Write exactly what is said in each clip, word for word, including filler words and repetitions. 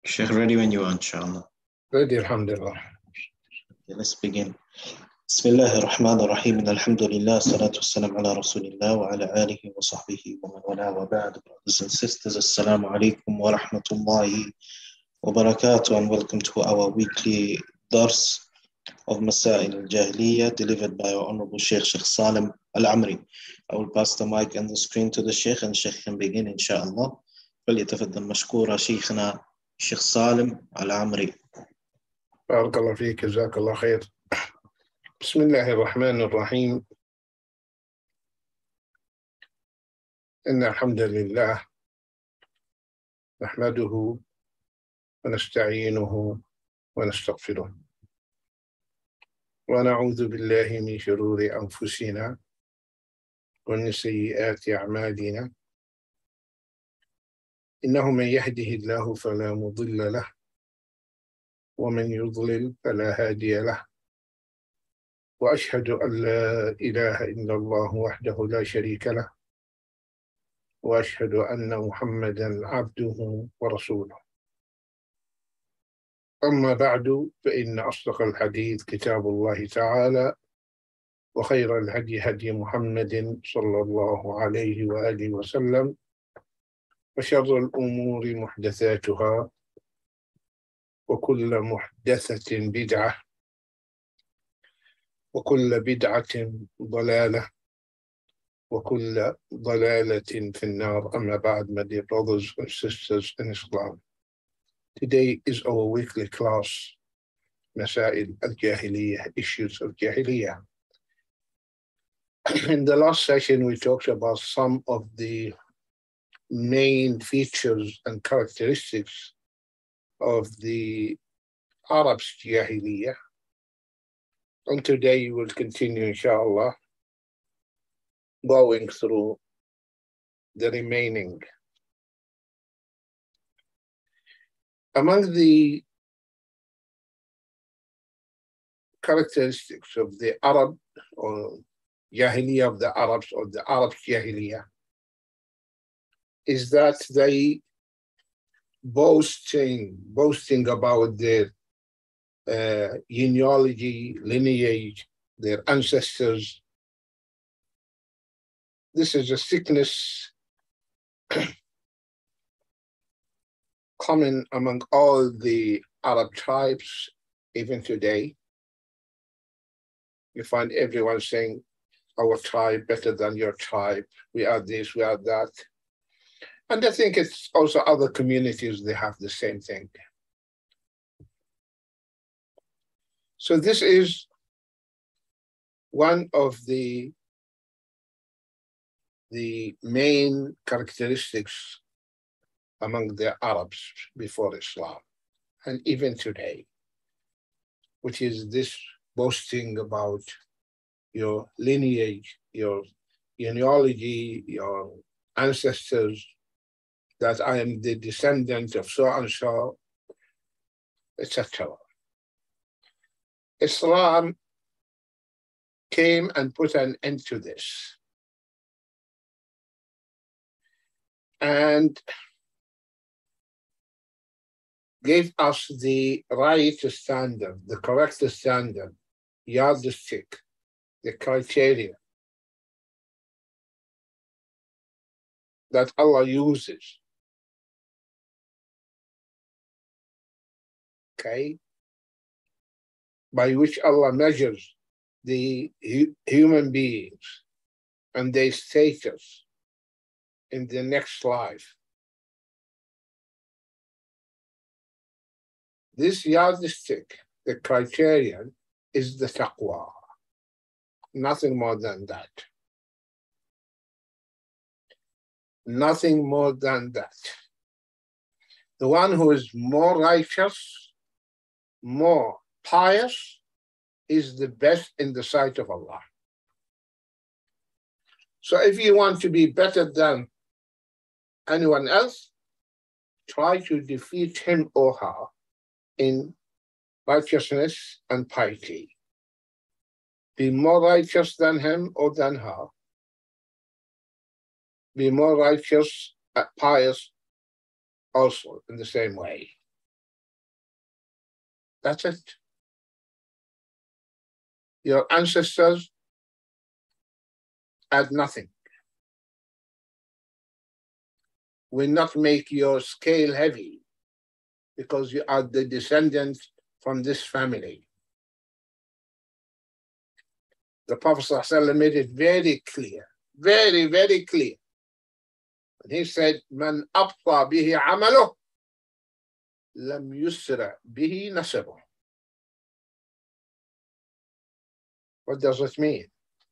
Sheikh, ready when you are, inshallah. Ready, alhamdulillah. Okay, let's begin. بسم الله الرحمن الرحيم إن الحمد لله الصلاة والسلام على رسول الله وعلى آله وصحبه ومن والاه وبعد. Brothers and sisters, Assalamu alaikum wa rahmatullahi wa barakatuh, and welcome to our weekly dars of Masail al-Jahiliyyah delivered by our Honorable Sheikh Sheikh Salim Al-Amri. I will pass the mic and the screen to the Sheikh, and Sheikh can begin inshallah. فليتفضل مشكورا شيخنا الشيخ سالم العمري. بارك الله فيك، جزاك الله خير. بسم الله الرحمن الرحيم. إن الحمد لله نحمده ونستعينه ونستغفره ونعوذ بالله من شرور أنفسنا ومن سيئات أعمالنا. إنه من يهده الله فلا مضل له ومن يضلل فلا هادي له، وأشهد أن لا إله إلا الله وحده لا شريك له، وأشهد أن محمدًا عبده ورسوله. أما بعد، فإن أصدق الحديث كتاب الله تعالى، وخير الهدي هدي محمد صلى الله عليه وآله وسلم، وشر الأمور محدثاتها، وكل محدثة بدعة، وكل بدعة ضلالة، وكل ضلالة في النار. أما بعد, my dear brothers and sisters in Islam, today is our weekly class, Masail al-Jahiliyyah, issues of Jahiliyyah. In the last session, we talked about some of the main features and characteristics of the Arabs' Jahiliyyah. And today we will continue, inshallah, going through the remaining. Among the characteristics of the Arab or Jahiliyyah of the Arabs or the Arabs' Jahiliyyah is that they boasting, boasting about their uh, genealogy, lineage, their ancestors. This is a sickness common among all the Arab tribes, even today. You find everyone saying, our tribe better than your tribe. We are this, we are that. And I think it's also other communities, they have the same thing. So this is one of the, the main characteristics among the Arabs before Islam, and even today, which is this boasting about your lineage, your genealogy, your ancestors, that I am the descendant of so-and-so, et cetera. Islam came and put an end to this. And gave us the right standard, the correct standard, yardstick, the criteria that Allah uses. Okay, by which Allah measures the hu human beings and their status in the next life. This yardstick, the criterion, is the taqwa, nothing more than that. Nothing more than that. The one who is more righteous, more pious, is the best in the sight of Allah. So if you want to be better than anyone else, try to defeat him or her in righteousness and piety. Be more righteous than him or than her. Be more righteous, pious also in the same way. That's it. Your ancestors had nothing. Will not make your scale heavy because you are the descendants from this family. The Prophet ﷺ made it very clear, very, very clear. And he said, Man abta bihi amaluh, lam yusra bihi nasabuh. What does it mean?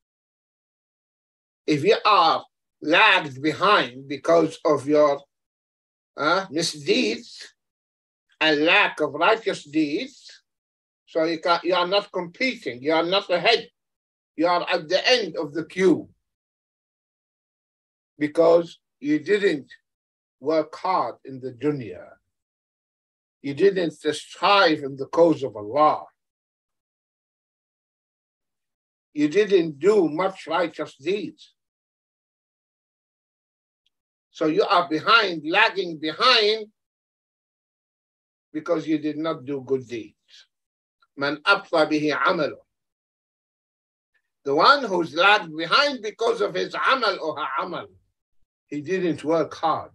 If you are lagged behind because of your uh, misdeeds and lack of righteous deeds, so you, can, you are not competing, you are not ahead, you are at the end of the queue because you didn't work hard in the dunya. You didn't strive in the cause of Allah. You didn't do much righteous deeds. So you are behind, lagging behind because you did not do good deeds. Man abta bihi amalu. The one who's lagged behind because of his amal or her amal, he didn't work hard.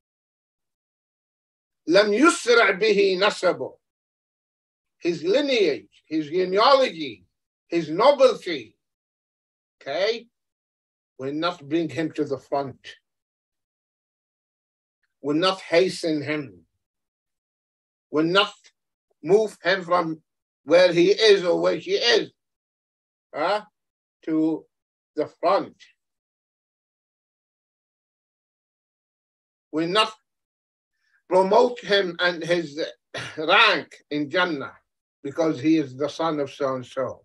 Lam yusra bihi nasabu. His lineage, his genealogy, his nobility, okay, will not bring him to the front, will not hasten him, will not move him from where he is or where she is uh, to the front, will not promote him and his rank in Jannah because he is the son of so-and-so.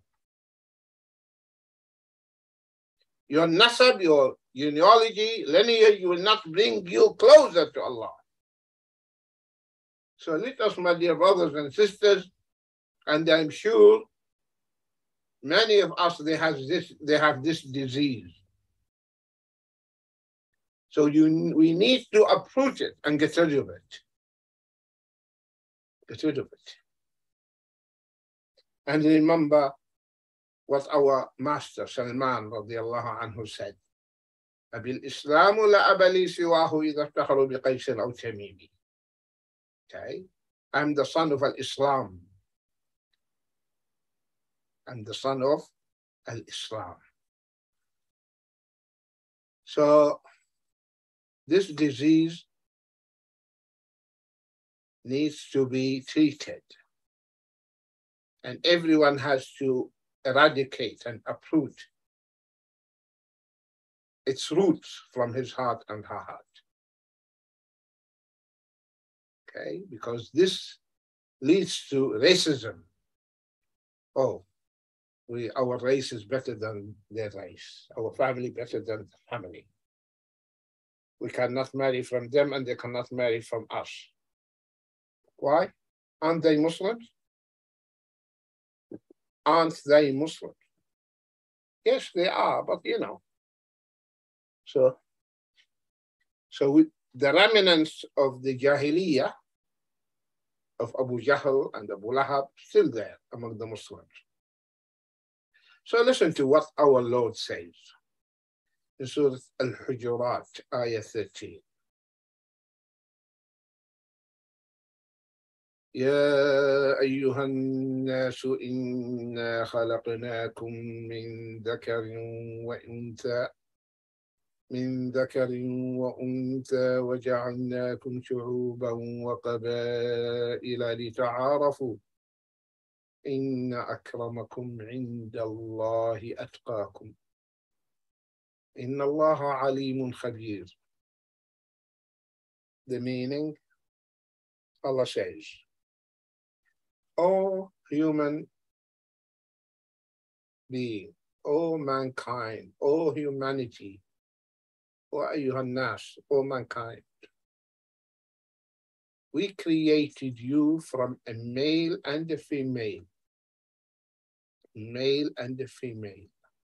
Your nasab, your genealogy, lineage will not bring you closer to Allah. So let us, my dear brothers and sisters, and I'm sure many of us, they have this, they have this disease. So you, we need to approach it and get rid of it. Get rid of it. And remember what our master Salman radiallahu anhu said. أبي الإسلام لا أبا لي سواه إذا افتخروا بقيس أو تميم. Okay, I'm the son of Al-Islam. I'm the son of Al-Islam. So this disease needs to be treated, and everyone has to eradicate and uproot its roots from his heart and her heart. Okay, because this leads to racism. Oh, we, our race is better than their race, our family better than the family. We cannot marry from them and they cannot marry from us. Why? Aren't they Muslims? Aren't they Muslims? Yes, they are, but you know. So, so we, the remnants of the Jahiliyyah, of Abu Jahl and Abu Lahab, still there among the Muslims. So listen to what our Lord says in Surah Al-Hujurat, ayah thirteen. يا أيها الناس إنا خلقناكم من ذكر وأنثى من ذكر وأنثى وجعلناكم شعوبا وقبائل لتعارفوا إن أكرمكم عند الله أتقاكم إن الله عليم خبير. The meaning, Allah says, all human being, all mankind, all humanity, وَأَيُّهَا النَّاسُ, all mankind, we created you from a male and a female, male and a female,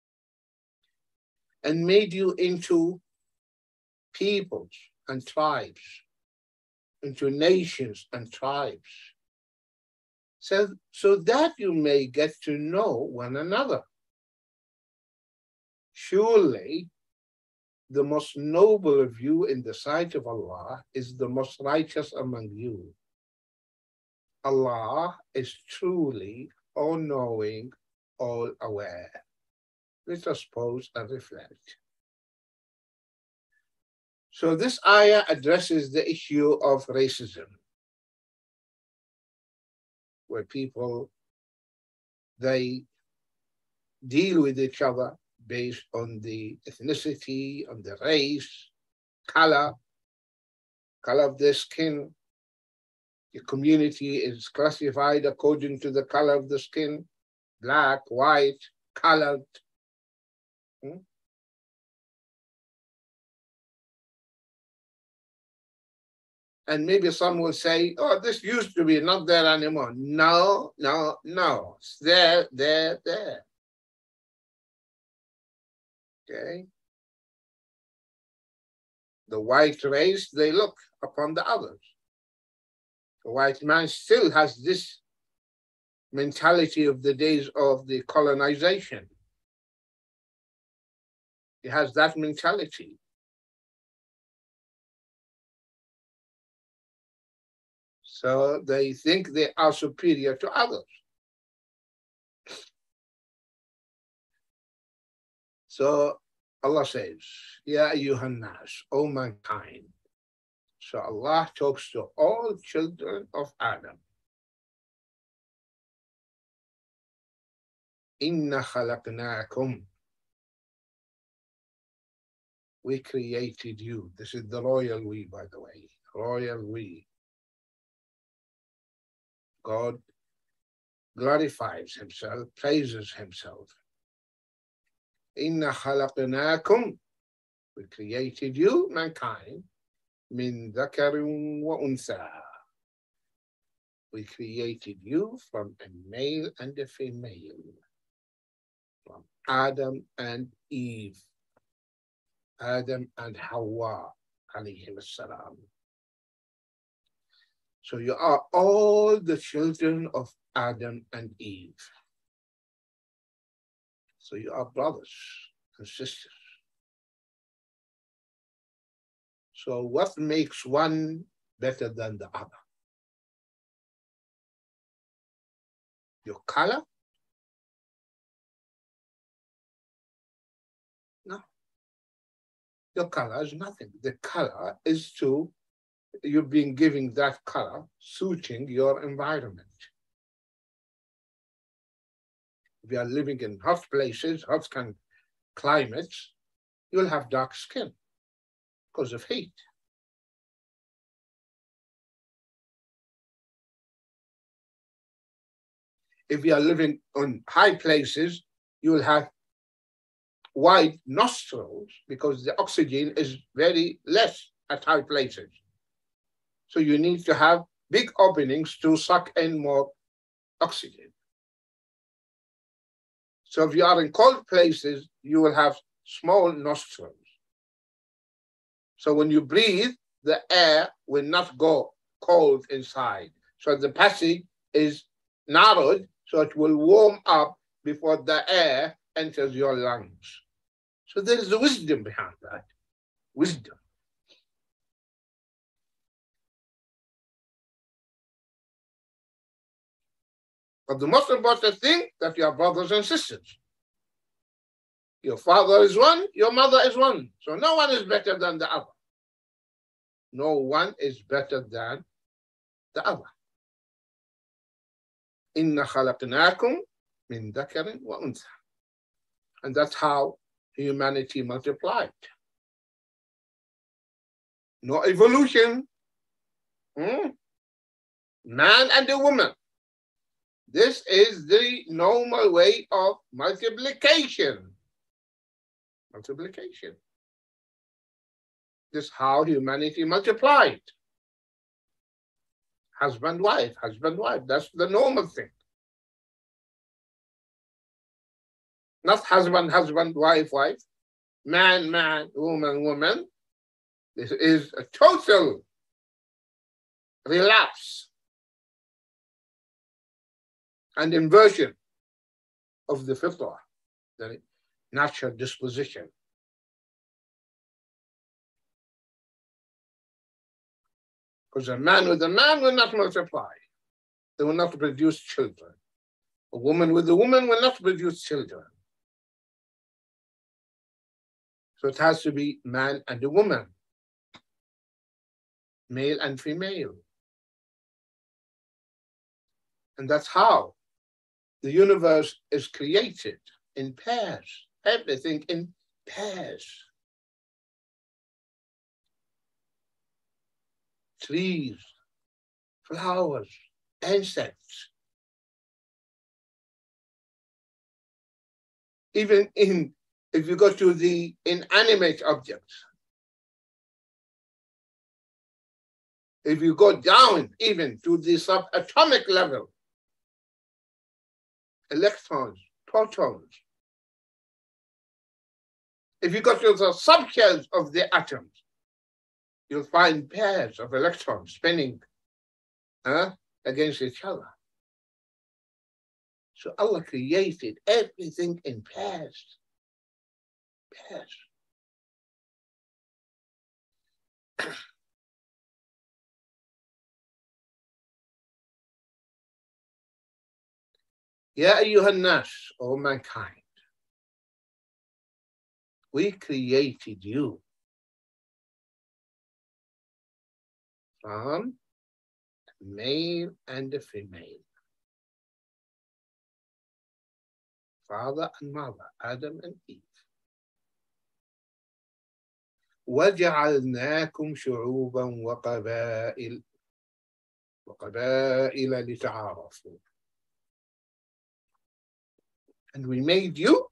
and made you into peoples and tribes, into nations and tribes. So, so that you may get to know one another. Surely, the most noble of you in the sight of Allah is the most righteous among you. Allah is truly all-knowing, all-aware. Let us pause and reflect. So this ayah addresses the issue of racism, where people, they deal with each other based on the ethnicity, on the race, color, color of their skin. The community is classified according to the color of the skin, black, white, colored. Hmm? And maybe some will say, oh, this used to be not there anymore. No, no, no. It's there, there, there. Okay? The white race, they look upon the others. The white man still has this mentality of the days of the colonization. He has that mentality. So they think they are superior to others. So Allah says, Ya ayyuhan nas, O mankind. So Allah talks to all children of Adam. Inna khalaqnakum. We created you. This is the royal we, by the way. Royal we. God glorifies himself, praises himself. Inna khalaqnakum. We created you, mankind, min dhakarin wa untha. We created you from a male and a female, from Adam and Eve, Adam and Hawa, alayhim as-salam. So you are all the children of Adam and Eve. So you are brothers and sisters. So what makes one better than the other? Your color? No. Your color is nothing. The color is to, you've been giving that color, suiting your environment. If you are living in hot places, hot climates, you'll have dark skin because of heat. If you are living on high places, you will have wide nostrils because the oxygen is very less at high places. So you need to have big openings to suck in more oxygen. So if you are in cold places, you will have small nostrils. So when you breathe, the air will not go cold inside. So the passage is narrowed, so it will warm up before the air enters your lungs. So there is a wisdom behind that. Wisdom. But the most important thing, that you are brothers and sisters. Your father is one, your mother is one. So no one is better than the other. No one is better than the other. Inna khalaqnakum min dhakarin wa untha. And that's how humanity multiplied. No evolution. Hmm? Man and a woman. This is the normal way of multiplication. Multiplication. This is how humanity multiplied. Husband, wife, husband, wife. That's the normal thing. Not husband, husband, wife, wife. Man, man, woman, woman. This is a total relapse. and inversion of the fitrah, the natural disposition. Because a man with a man will not multiply. They will not produce children. A woman with a woman will not produce children. So it has to be man and a woman, male and female. And that's how the universe is created, in pairs, everything in pairs. Trees, flowers, insects. Even in, if you go to the inanimate objects, if you go down even to the subatomic level, electrons, protons, if you go to the subshells of the atoms, you'll find pairs of electrons spinning uh, against each other. So Allah created everything in pairs. Pairs. Ya ayyuhan nas, O mankind, we created you from male and a female, father and mother, Adam and Eve. وَجَعَلْنَاكُمْ شُعُوبًا وَقَبَائِلَ وَقَبَائِلَ لِتَعَارَفُوا. And we made you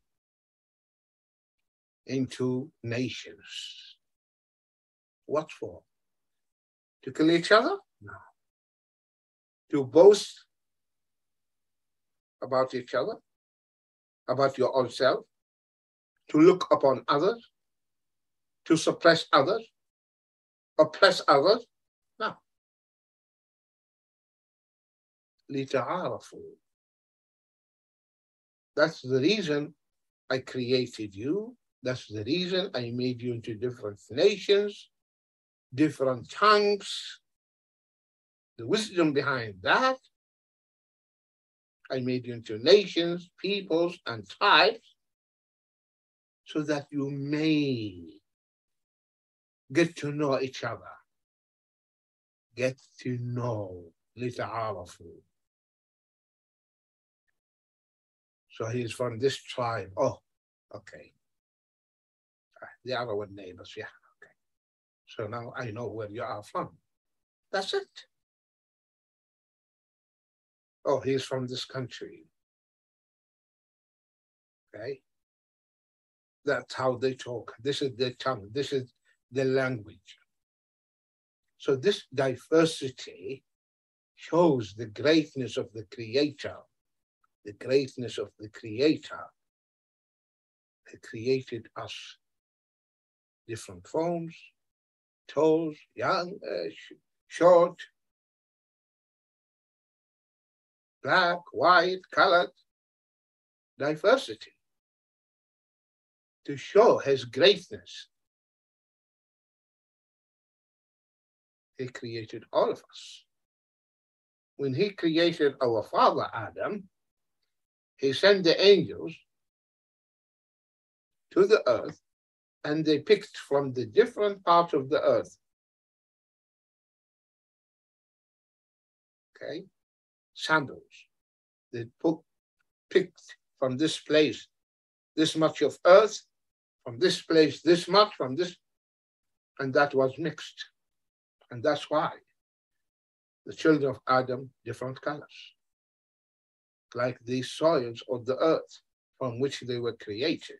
into nations. What for? To kill each other? No. To boast about each other, about your own self, to look upon others, to suppress others, oppress others? No. لِتَعَارَفُوا. That's the reason I created you. That's the reason I made you into different nations, different tongues. The wisdom behind that, I made you into nations, peoples, and tribes, so that you may get to know each other. Get to know. لِتَعَارَفُوا. So he's from this tribe. Oh, okay. The other one neighbors, yeah, okay. So now I know where you are from. That's it. Oh, he's from this country. Okay. That's how they talk. This is their tongue. This is their language. So this diversity shows the greatness of the Creator. The greatness of the Creator. He created us different forms, tall, young, uh, sh short, black, white, colored, diversity to show his greatness. He created all of us. When he created our father Adam, he sent the angels to the earth, and they picked from the different parts of the earth. Okay, samples. They put, picked from this place this much of earth, from this place this much, from this, and that was mixed. And that's why the children of Adam, different colors, like the soils of the earth from which they were created.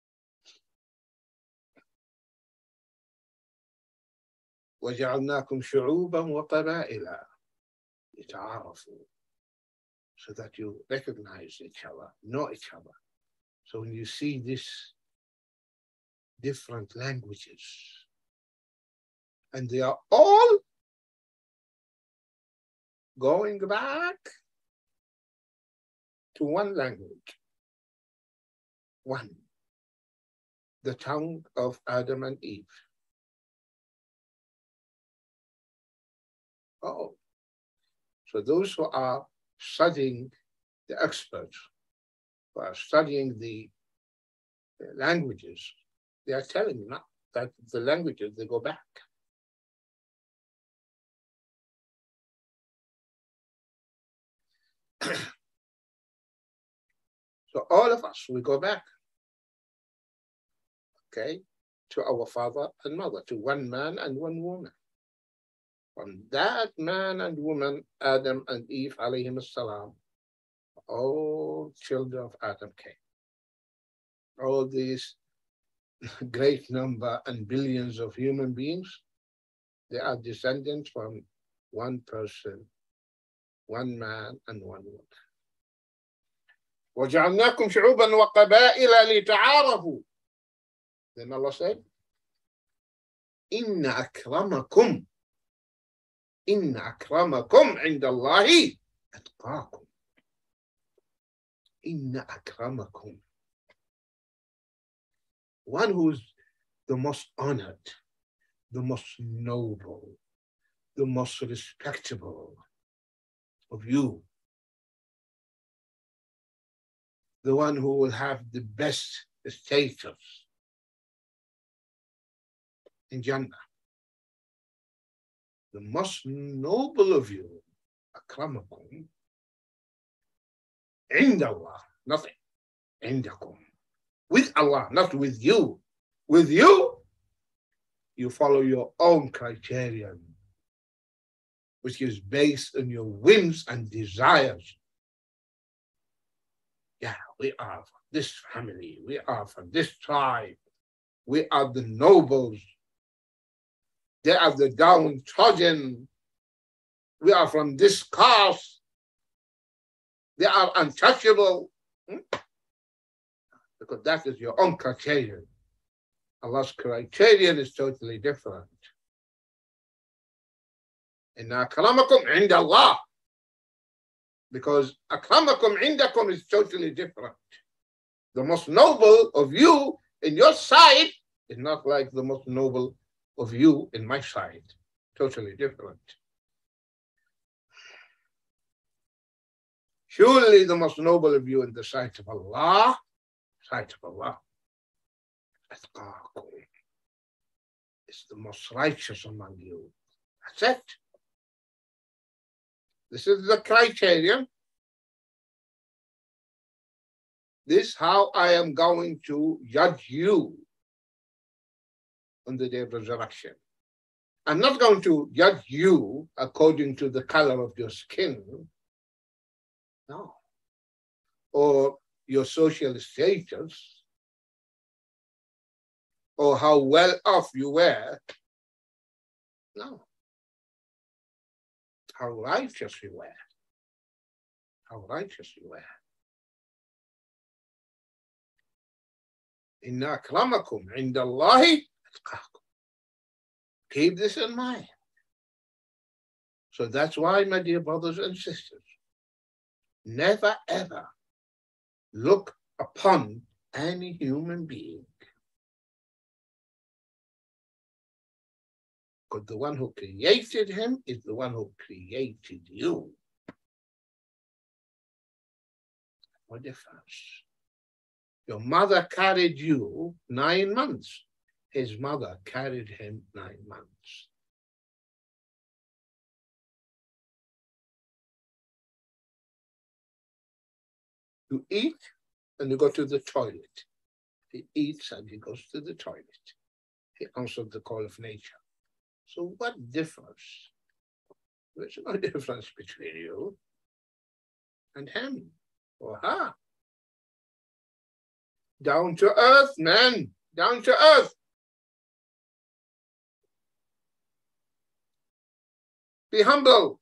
وَجَعَلْنَاكُمْ شُعُوبًا وَقَبَائِلًا لِتَعَارَفُوا, so that you recognize each other, know each other. So when you see these different languages, and they are all going back to one language. One. The tongue of Adam and Eve. Oh. So those who are studying, the experts, who are studying the languages, they are telling you now that the languages, they go back. So all of us, we go back, okay, to our father and mother, to one man and one woman. From that man and woman, Adam and Eve, alayhim salam, all children of Adam came. All these great number and billions of human beings, they are descendants from one person, one man and one woman. وَجَعَلْنَاكُمْ شُعُوبًا وَقَبَائِلَ لِتَعَارَفُوا. Then Allah said, إِنَّ أَكْرَمَكُمْ إِنَّ أَكْرَمَكُمْ عِنْدَ اللَّهِ أَتْقَاكُمْ. إِنَّ أَكْرَمَكُمْ. One who's the most honored, the most noble, the most respectable of you, the one who will have the best status in Jannah, the most noble of you, akramakum, عند Allah, nothing, عندكم, with Allah, not with you. With you, you follow your own criterion, which is based on your whims and desires. Yeah, we are from this family, we are from this tribe, we are the nobles, they are the downtrodden, we are from this caste, they are untouchable. Hmm? Because that is your own criterion. Allah's criterion is totally different. Inna akramakum inda Allah. Because akramakum indakum is totally different. The most noble of you in your side is not like the most noble of you in my side. Totally different. Surely the most noble of you in the sight of Allah, sight of Allah, atqakum, is the most righteous among you. That's it. This is the criterion. This is how I am going to judge you on the day of resurrection. I'm not going to judge you according to the color of your skin, no, or your social status, or how well off you were, no. How righteous you were. How righteous you were. Inna akramakum inda Allahi atqakum. Keep this in mind. So that's why, my dear brothers and sisters, never ever look upon any human being, because the one who created him is the one who created you. What difference? Your mother carried you nine months. His mother carried him nine months. You eat and you go to the toilet. He eats and he goes to the toilet. He answered the call of nature. So what difference? There's no difference between you and him or her. Down to earth, man, down to earth. Be humble.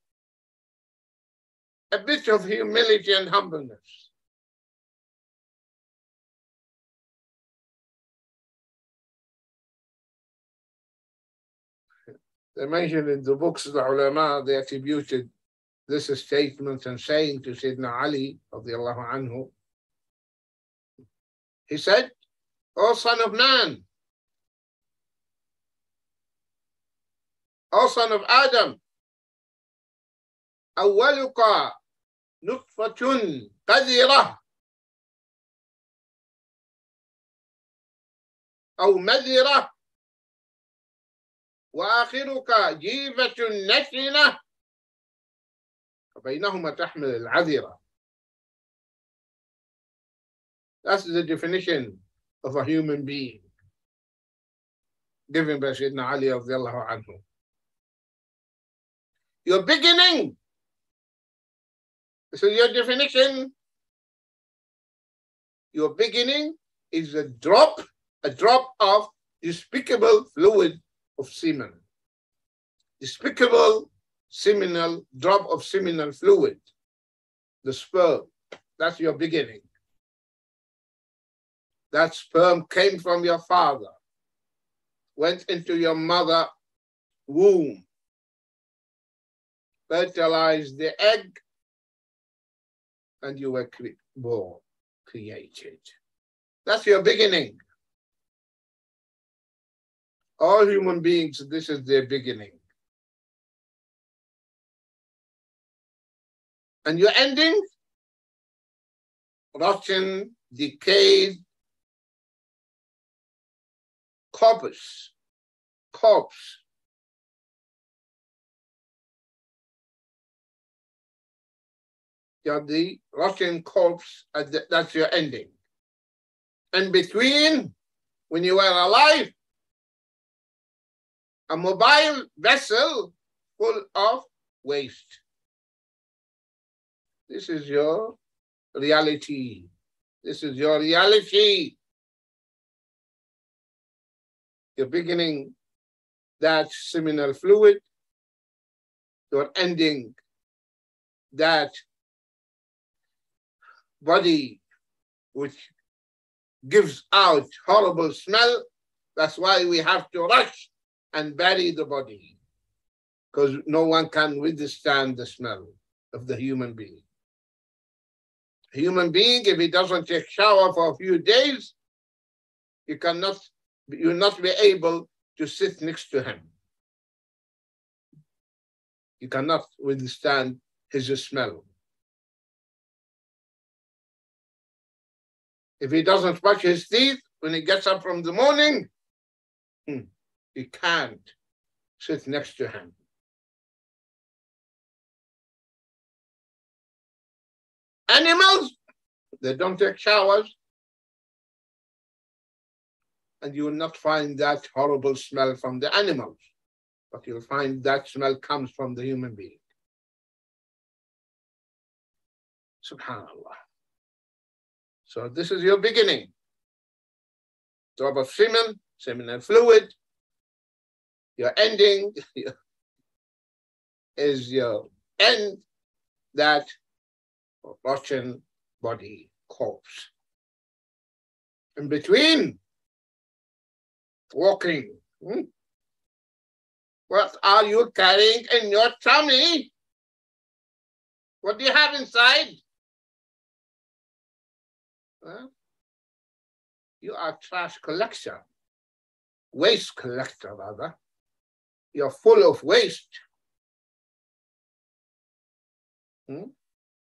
A bit of humility and humbleness. They mentioned in the books, the ulama, they attributed this statement and saying to Sayyidina Ali radiallahu anhu, he said, "O son of man, O son of Adam, أولك نطفة قذرة أو مذرة وآخرك جيفة نتنة وبينهما تحمل العذرة." That's the definition of a human being given by Sayyidina Ali radiallahu anhu. Your beginning, this is your definition. Your beginning is a drop, a drop of despicable fluid of semen. Despicable seminal, drop of seminal fluid, the sperm. That's your beginning. That sperm came from your father, went into your mother womb, fertilized the egg, and you were cre born, created. That's your beginning. All human beings, this is their beginning. And your ending? Rotten, decayed, corpus, corpse. You're the rotten corpse, that's your ending. And between, when you were alive, a mobile vessel full of waste. This is your reality. This is your reality. You're beginning that seminal fluid. You're ending that body which gives out horrible smell. That's why we have to rush and bury the body, because no one can withstand the smell of the human being. A human being, if he doesn't take shower for a few days, you cannot, you'll not be able to sit next to him. You cannot withstand his smell. If he doesn't brush his teeth when he gets up from the morning, hmm, you can't sit next to him. Animals, they don't take showers, and you will not find that horrible smell from the animals, but you'll find that smell comes from the human being. Subhanallah. So this is your beginning. Drop of semen, seminal fluid. Your ending is your end, that rotten body corpse. In between, walking. Hmm? What are you carrying in your tummy? What do you have inside? Huh? You are trash collector, waste collector rather. You're full of waste. Hmm?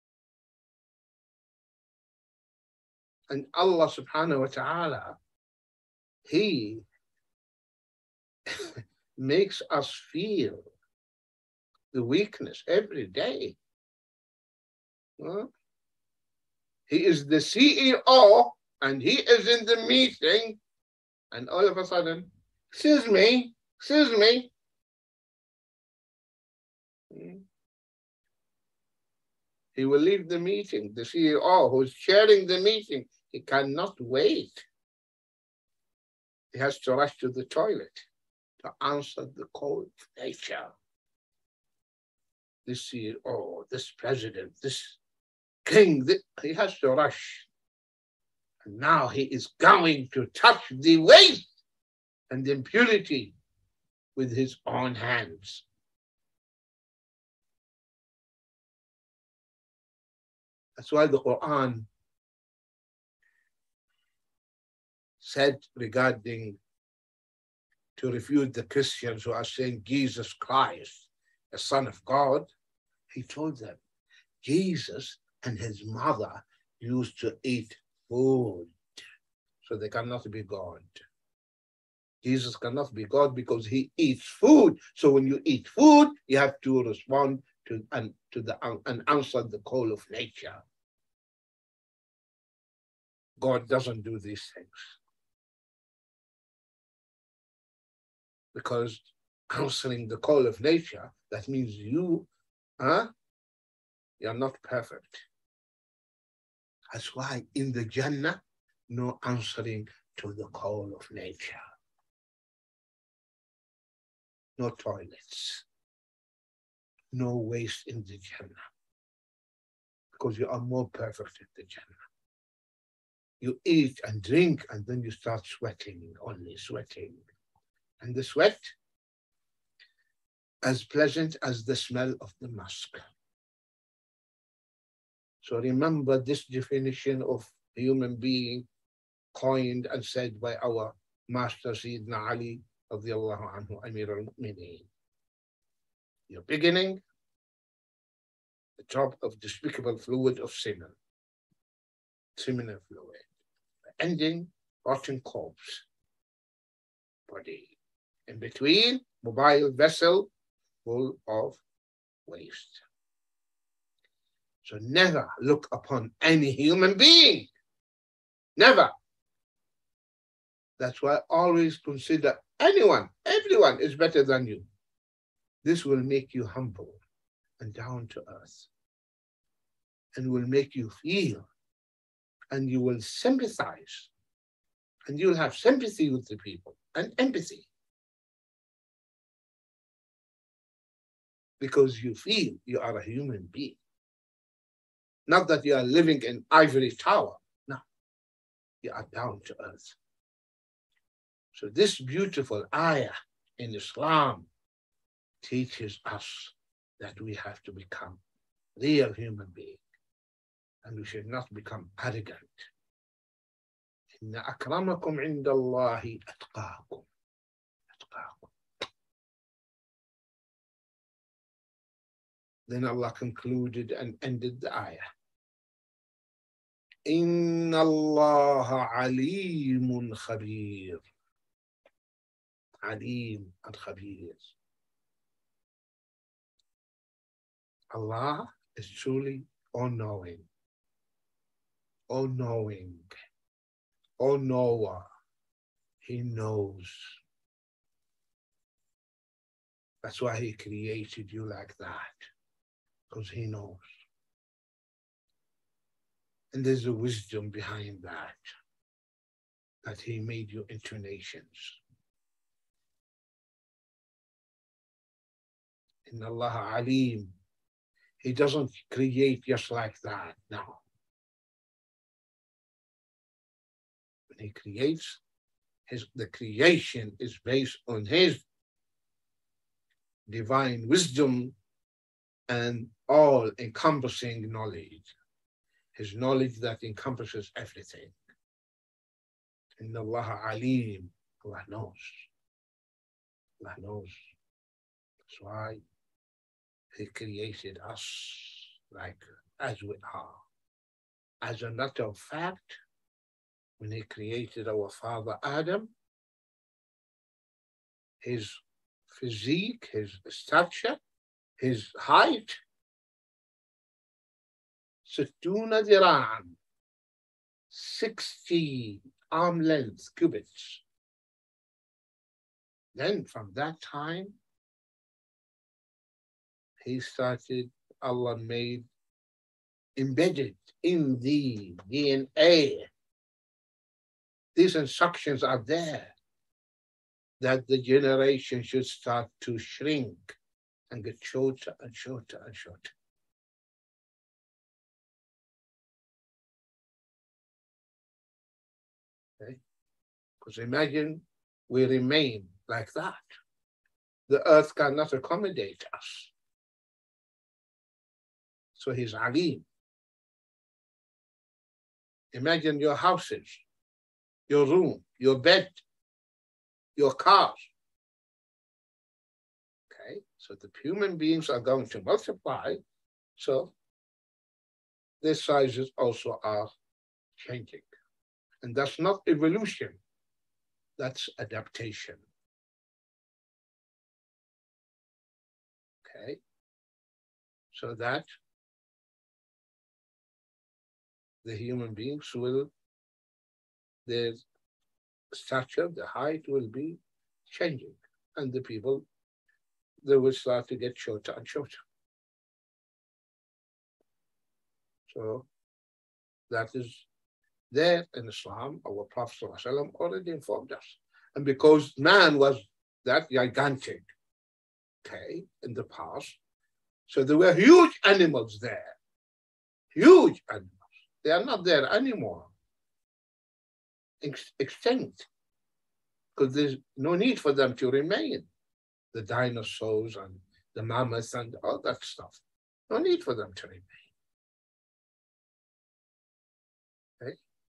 And Allah subhanahu wa ta'ala, He makes us feel the weakness every day. Huh? He is the C E O and he is in the meeting, and all of a sudden, excuse me, excuse me. He will leave the meeting. The C E O who's chairing the meeting, he cannot wait. He has to rush to the toilet to answer the call of nature. This C E O, this president, this king, this, he has to rush. And now he is going to touch the waste and the impurity with his own hands. That's why the Quran said regarding to refute the Christians who are saying Jesus Christ, the Son of God, he told them, Jesus and his mother used to eat food, so they cannot be God. Jesus cannot be God because he eats food. So when you eat food, you have to respond to and to the and answer the call of nature. God doesn't do these things because answering the call of nature, that means you, huh? You're not perfect. That's why in the Jannah, no answering to the call of nature. No toilets. No waste in the Jannah. Because you are more perfect in the Jannah. You eat and drink and then you start sweating, only sweating. And the sweat, as pleasant as the smell of the musk. So remember this definition of a human being coined and said by our master Sayyidina Ali radiallahu anhu, Amir al-Mu'mineen. Your beginning, the drop of despicable fluid of semen, seminal fluid. The ending, rotten corpse, body. In between, mobile vessel full of waste. So never look upon any human being. Never. That's why always consider anyone, everyone is better than you. This will make you humble and down to earth. And will make you feel. And you will sympathize. And you'll have sympathy with the people and empathy. Because you feel you are a human being. Not that you are living in ivory tower. No, you are down to earth. So this beautiful ayah in Islam teaches us that we have to become real human beings. And we should not become arrogant. Inna akramakum inda Allahi atqakum. Atqakum. Then Allah concluded and ended the ayah. Inna Allah alimun khabir. Alim and khabir. Allah is truly all-knowing. All-knowing. All-knower. He knows. That's why he created you like that. Because he knows. And there's a wisdom behind that, that he made you into nations. In Allah Alim, he doesn't create just like that, no. When he creates, his, the creation is based on his divine wisdom and all-encompassing knowledge. His knowledge that encompasses everything. Inna Allah Alim, Allah knows. Allah knows. That's why he created us like as we are. As a matter of fact, when he created our father Adam, his physique, his stature, his height, Sittuna dira'an, sixty arm length cubits. Then from that time, he started, Allah made embedded in the D N A. These instructions are there that the generation should start to shrink and get shorter and shorter and shorter. Okay? Because imagine we remain like that. The earth cannot accommodate us. So he's Alim. Imagine your houses, your room, your bed, your cars. Okay, so the human beings are going to multiply, so their sizes also are changing. And that's not evolution, that's adaptation. Okay, so that the human beings will, their stature, the height will be changing, and the people, they will start to get shorter and shorter. So that is there in Islam. Our Prophet ﷺ already informed us. And because man was that gigantic, okay, in the past, so there were huge animals there, huge animals. They are not there anymore, Ex extinct, because there's no need for them to remain. The dinosaurs and the mammoths and all that stuff, no need for them to remain. Okay?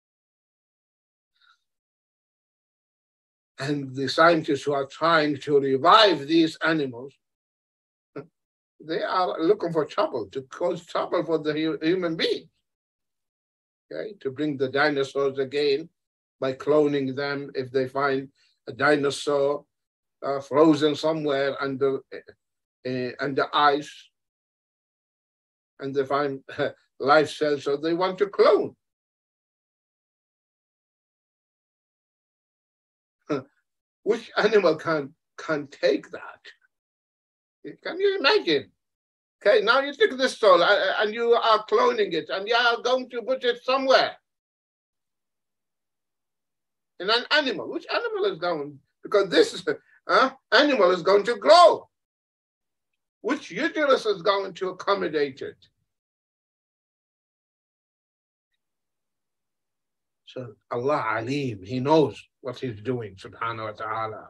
And the scientists who are trying to revive these animals, they are looking for trouble, to cause trouble for the human beings. Okay, to bring the dinosaurs again by cloning them. If they find a dinosaur uh, frozen somewhere under uh, under ice, and they find uh, life cells, so they want to clone. Which animal can can take that? Can you imagine? Okay, now you take this soul and you are cloning it, and you are going to put it somewhere in an animal. Which animal is going? Because this uh, animal is going to grow. Which uterus is going to accommodate it? So Allah Alim, He knows what He's doing, subhanahu wa ta'ala.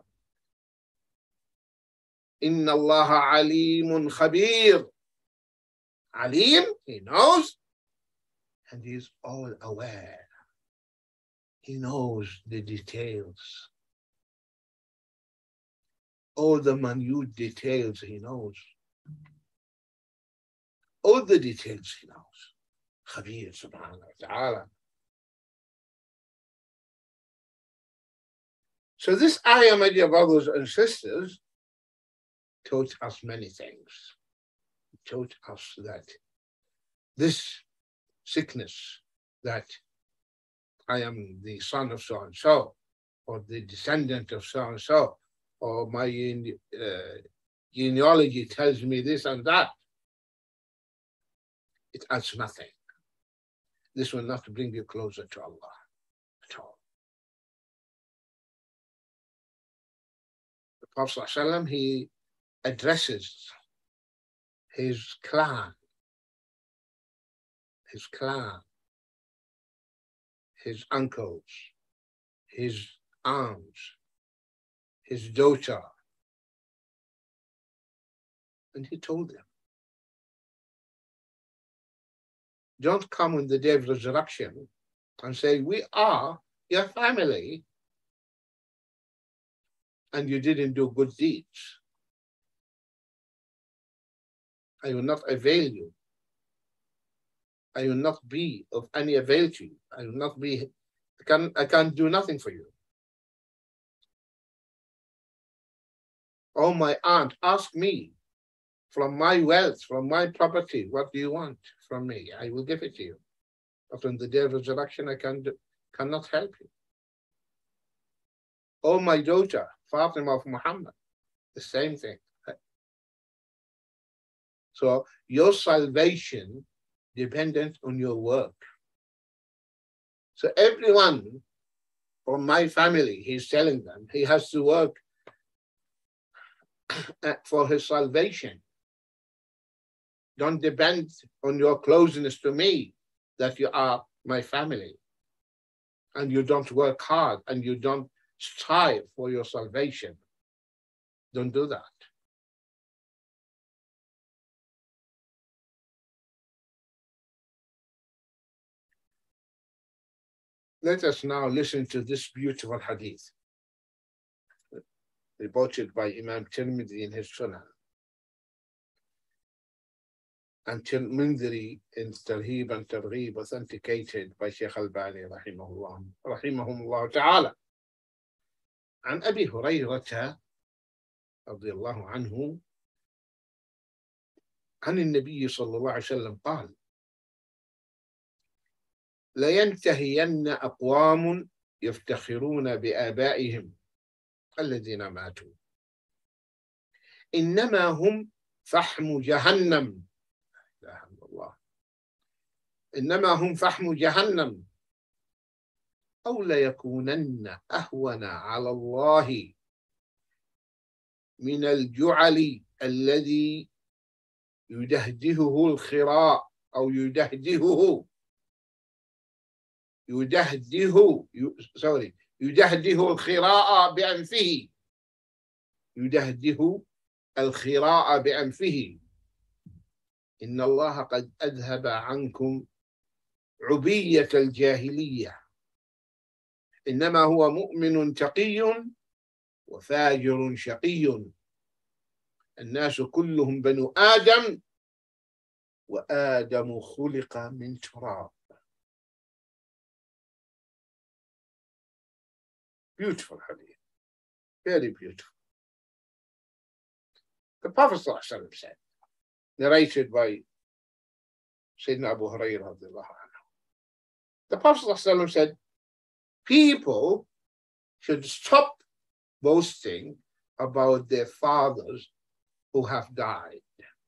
Inna Allah Alimun Khabir. Alim, He knows, and He's all aware. He knows the details. All the minute details He knows. All the details He knows. Khabir, subhanahu wa ta'ala. So this ayah, my dear brothers and sisters, taught us many things. It taught us that this sickness, that I am the son of so-and-so, or the descendant of so-and-so, or my uh, genealogy tells me this and that, it adds nothing. This will not bring you closer to Allah at all. The Prophet ﷺ, he addresses his clan, his clan, his uncles, his aunts, his daughter. And he told them, don't come on the day of resurrection and say, we are your family, and you didn't do good deeds. I will not avail you. I will not be of any avail to you. I will not be, I can't, I can't do nothing for you. Oh, my aunt, ask me from my wealth, from my property, what do you want from me? I will give it to you. But on the day of resurrection, I can do, cannot help you. Oh, my daughter, Fatima of Muhammad, the same thing. So your salvation dependent on your work. So everyone from my family, he's telling them, he has to work for his salvation. Don't depend on your closeness to me, that you are my family, and you don't work hard, and you don't strive for your salvation. Don't do that. Let us now listen to this beautiful hadith reported by Imam Tirmidhi in his Sunan, and Tirmidhi in Tarhib and Targhib, authenticated by Shaykh Al-Bani rahimahullah, rahimahullah ta'ala. عن أبي هريرة رضي الله عنه عن النبي صلى الله عليه وسلم قال: لينتهين أقوام يفتخرون بآبائهم الذين ماتوا إنما هم فحم جهنم. لا حول الله. إنما هم فحم جهنم أو ليكونن أهون على الله من الجعل الذي يدهدهه الخراء أو يدهدهه يدهده سوري يدهده الخراء بأنفه يدهده الخراء بأنفه إن الله قد أذهب عنكم عبية الجاهلية إنما هو مؤمن تقي وفاجر شقي الناس كلهم بنو آدم وآدم خلق من تراب. Beautiful hadith, very beautiful. The Prophet ﷺ said, narrated by Sayyidina Abu Hurairah, the Prophet ﷺ said, people should stop boasting about their fathers who have died.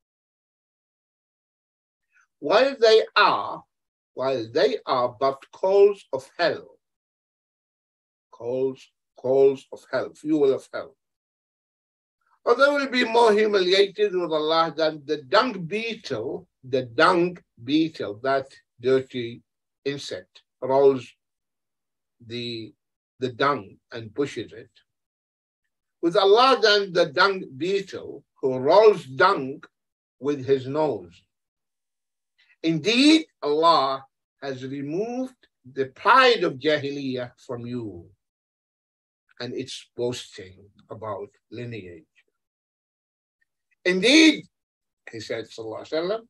While they are, while they are but coals of hell, coals, coals of hell, fuel of hell. Or they will be more humiliated with Allah than the dung beetle, the dung beetle, that dirty insect, rolls the, the dung and pushes it. With Allah than the dung beetle who rolls dung with his nose. Indeed, Allah has removed the pride of Jahiliyyah from you and its boasting about lineage. Indeed, he said, Sallallahu Alaihi Wasallam,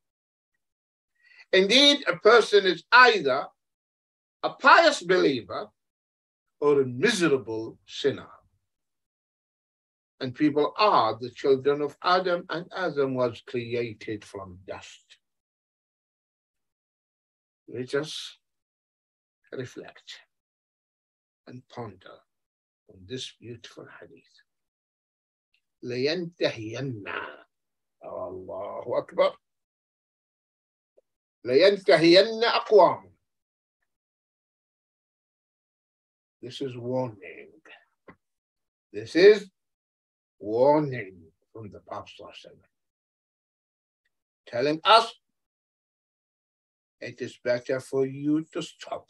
indeed, a person is either a pious believer or a miserable sinner. And people are the children of Adam, and Adam was created from dust. Let us reflect and ponder on this beautiful hadith. لَيَنْتَهِيَنَّ Allahu Akbar. لَيَنْتَهِيَنَّ أَقْوَامٌ. This is warning. This is warning from the Prophet telling us it is better for you to stop.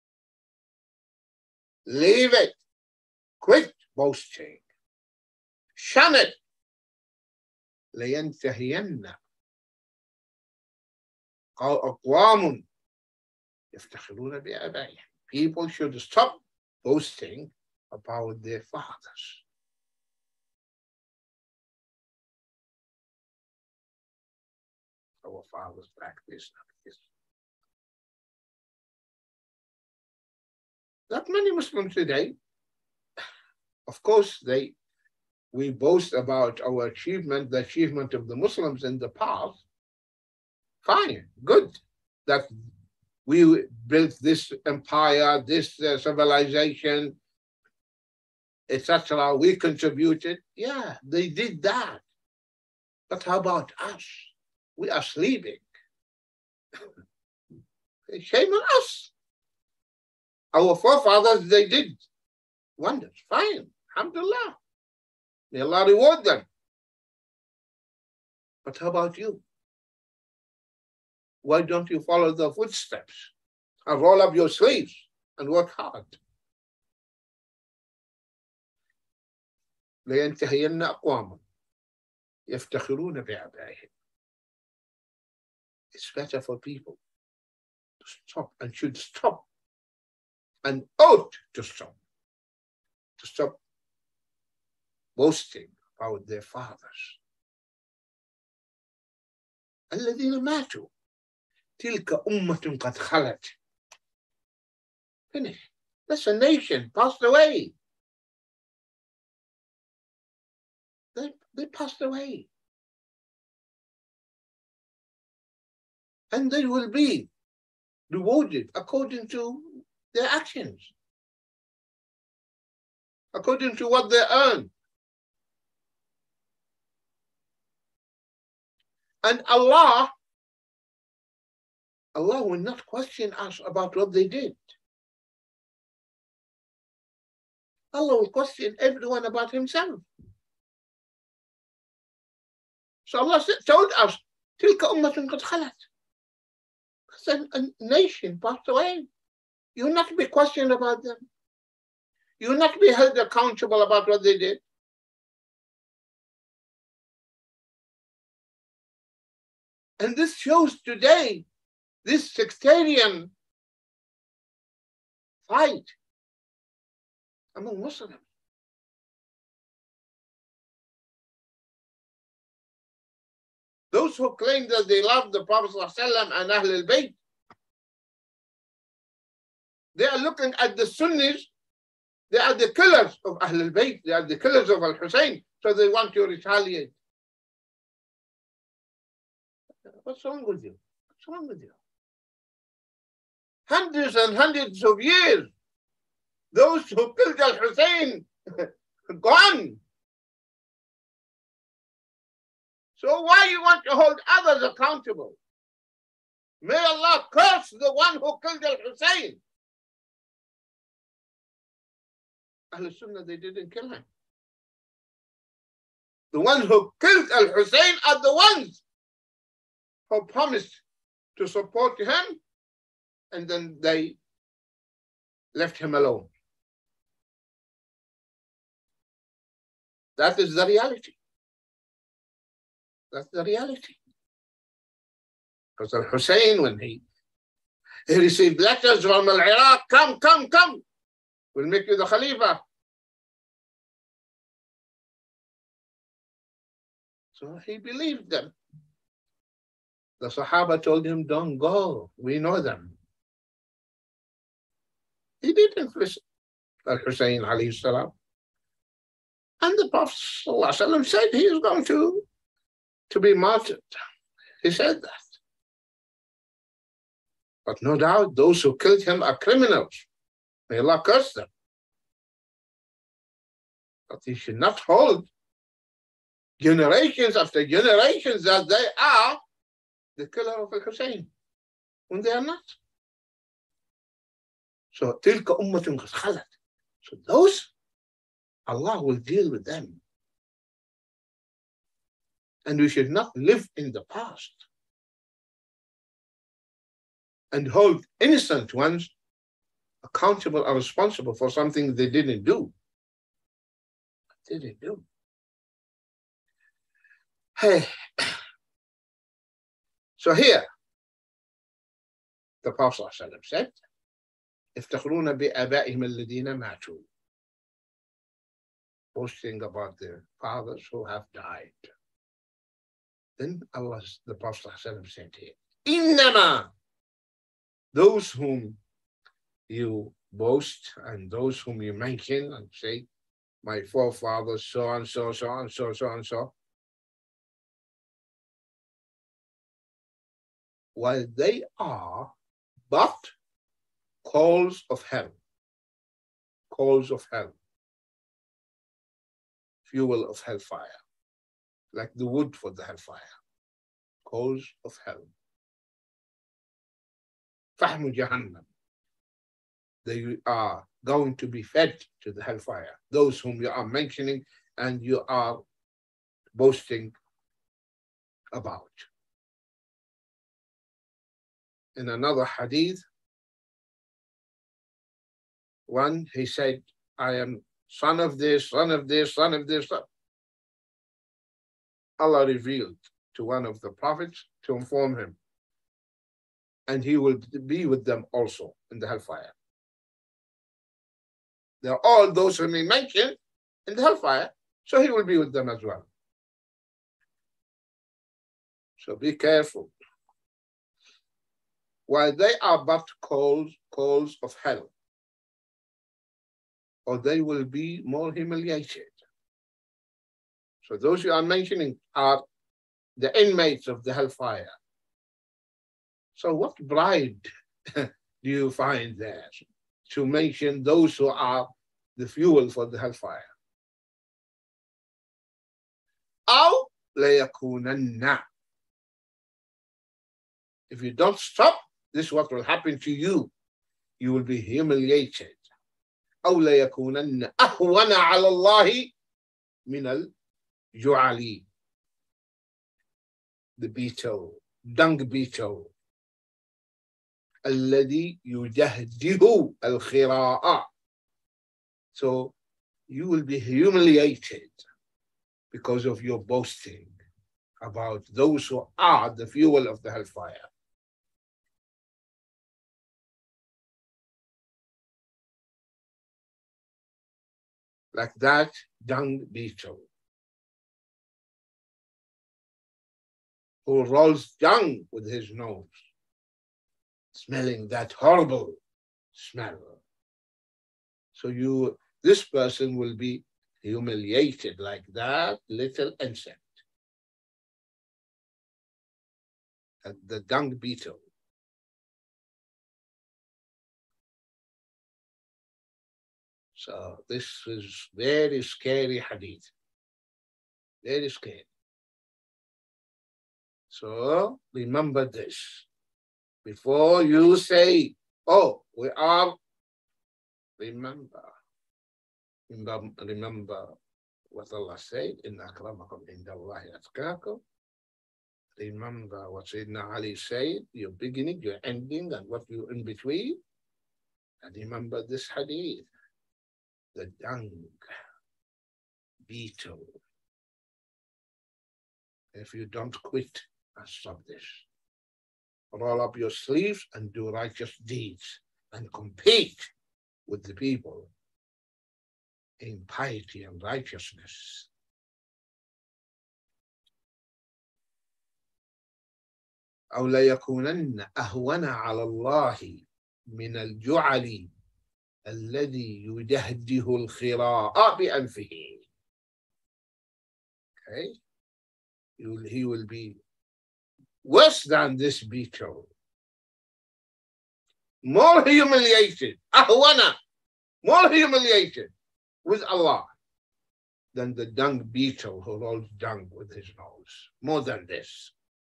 Leave it. Quit boasting. Shun it. لينتهين أقوام يفتخرون بآبائهم. People should stop boasting about their fathers. Our fathers back this, this. Not many Muslims today, of course, they we boast about our achievement, the achievement of the Muslims in the past. Fine, good that we built this empire, this uh, civilization, et cetera. We contributed. Yeah, they did that. But how about us? We are sleeping. Shame on us. Our forefathers, they did wonders. Fine, alhamdulillah. May Allah reward them. But how about you? Why don't you follow the footsteps and roll up your sleeves and work hard? لينتهين أقوام يفتخرون بآبائهم. It's better for people to stop and should stop and ought to stop, to stop boasting about their fathers. الذين ماتوا تلك أمة قد خلت. Finish. That's a nation passed away. They, they passed away. And they will be rewarded according to their actions, according to what they earn. And Allah, Allah will not question us about what they did. Allah will question everyone about himself. So Allah told us, تلك أمة قد خلت. A nation passed away. You will not be questioned about them. You will not be held accountable about what they did. And this shows today this sectarian fight among Muslims. Those who claim that they love the Prophet ﷺ and Ahl al-Bayt, they are looking at the Sunnis, they are the killers of Ahl al-Bayt, they are the killers of Al-Hussein, so they want to retaliate. What's wrong with you? What's wrong with you? Hundreds and hundreds of years, those who killed Al-Hussein, gone. So why you want to hold others accountable? May Allah curse the one who killed Al-Hussein. Ahl-Sunnah, they didn't kill him. The ones who killed Al-Hussein are the ones who promised to support him, and then they left him alone. That is the reality. That's the reality. Because Al-Hussein, when he, he received letters from Al-Iraq, come, come, come, we'll make you the Khalifa. So he believed them. The Sahaba told him, don't go, we know them. He didn't listen. Al-Hussein alayhi salam. And the Prophet ﷺ said he is going to, to be martyred. He said that. But no doubt those who killed him are criminals. May Allah curse them. But he should not hold generations after generations that they are the killer of Al-Hussein, when they are not. So, تِلْكَ أُمَّةٌ قَدْ خَلَتْ. So those, Allah will deal with them. And we should not live in the past and hold innocent ones accountable or responsible for something they didn't do. They didn't do. Hey. So here, the Prophet ﷺ said, يفتخرون بآبائهم الذين ماتوا, boasting about their fathers who have died. Then Allah, the Prophet ﷺ said here, إنما, those whom you boast and those whom you mention and say, my forefathers, so and so, so and so, so and so, while they are but coals of hell, coals of hell, fuel of hellfire, like the wood for the hellfire, coals of hell. Fahmu Jahannam. They are going to be fed to the hellfire, those whom you are mentioning and you are boasting about. In another hadith, one, he said, I am son of this, son of this, son of this. Son. Allah revealed to one of the prophets to inform him, and he will be with them also in the hellfire. They're all those whom he mentioned in the hellfire, so he will be with them as well. So be careful. While they are but coals, coals of hell, or they will be more humiliated. So those you are mentioning are the inmates of the hellfire. So what bribe do you find there to mention those who are the fuel for the hellfire? أو ليكونن. If you don't stop, this is what will happen to you. You will be humiliated. أو ليكونن أهون على الله من الجعل. The beetle, dung beetle. الذي يجهده الخراء. So you will be humiliated because of your boasting about those who are the fuel of the hellfire. Like that dung beetle who rolls dung with his nose, smelling that horrible smell. So you, this person will be humiliated like that little insect, the dung beetle. So this is very scary hadith, very scary. So remember this. Before you say, oh, we are, remember, remember, remember what Allah said, Inna akramakum indallahi atqakum. Remember what Sayyidina Ali said, your beginning, your ending, and what you in between. And remember this hadith, the dung beetle. If you don't quit and stop this, roll up your sleeves and do righteous deeds and compete with the people in piety and righteousness. أو ليكونن أهون على الله من الجعل الذي يجهده الخراء بأنفه. Okay, he will, he will be worse than this beetle, more humiliated, ahwana, more humiliated with Allah than the dung beetle who rolls dung with his nose, more than this.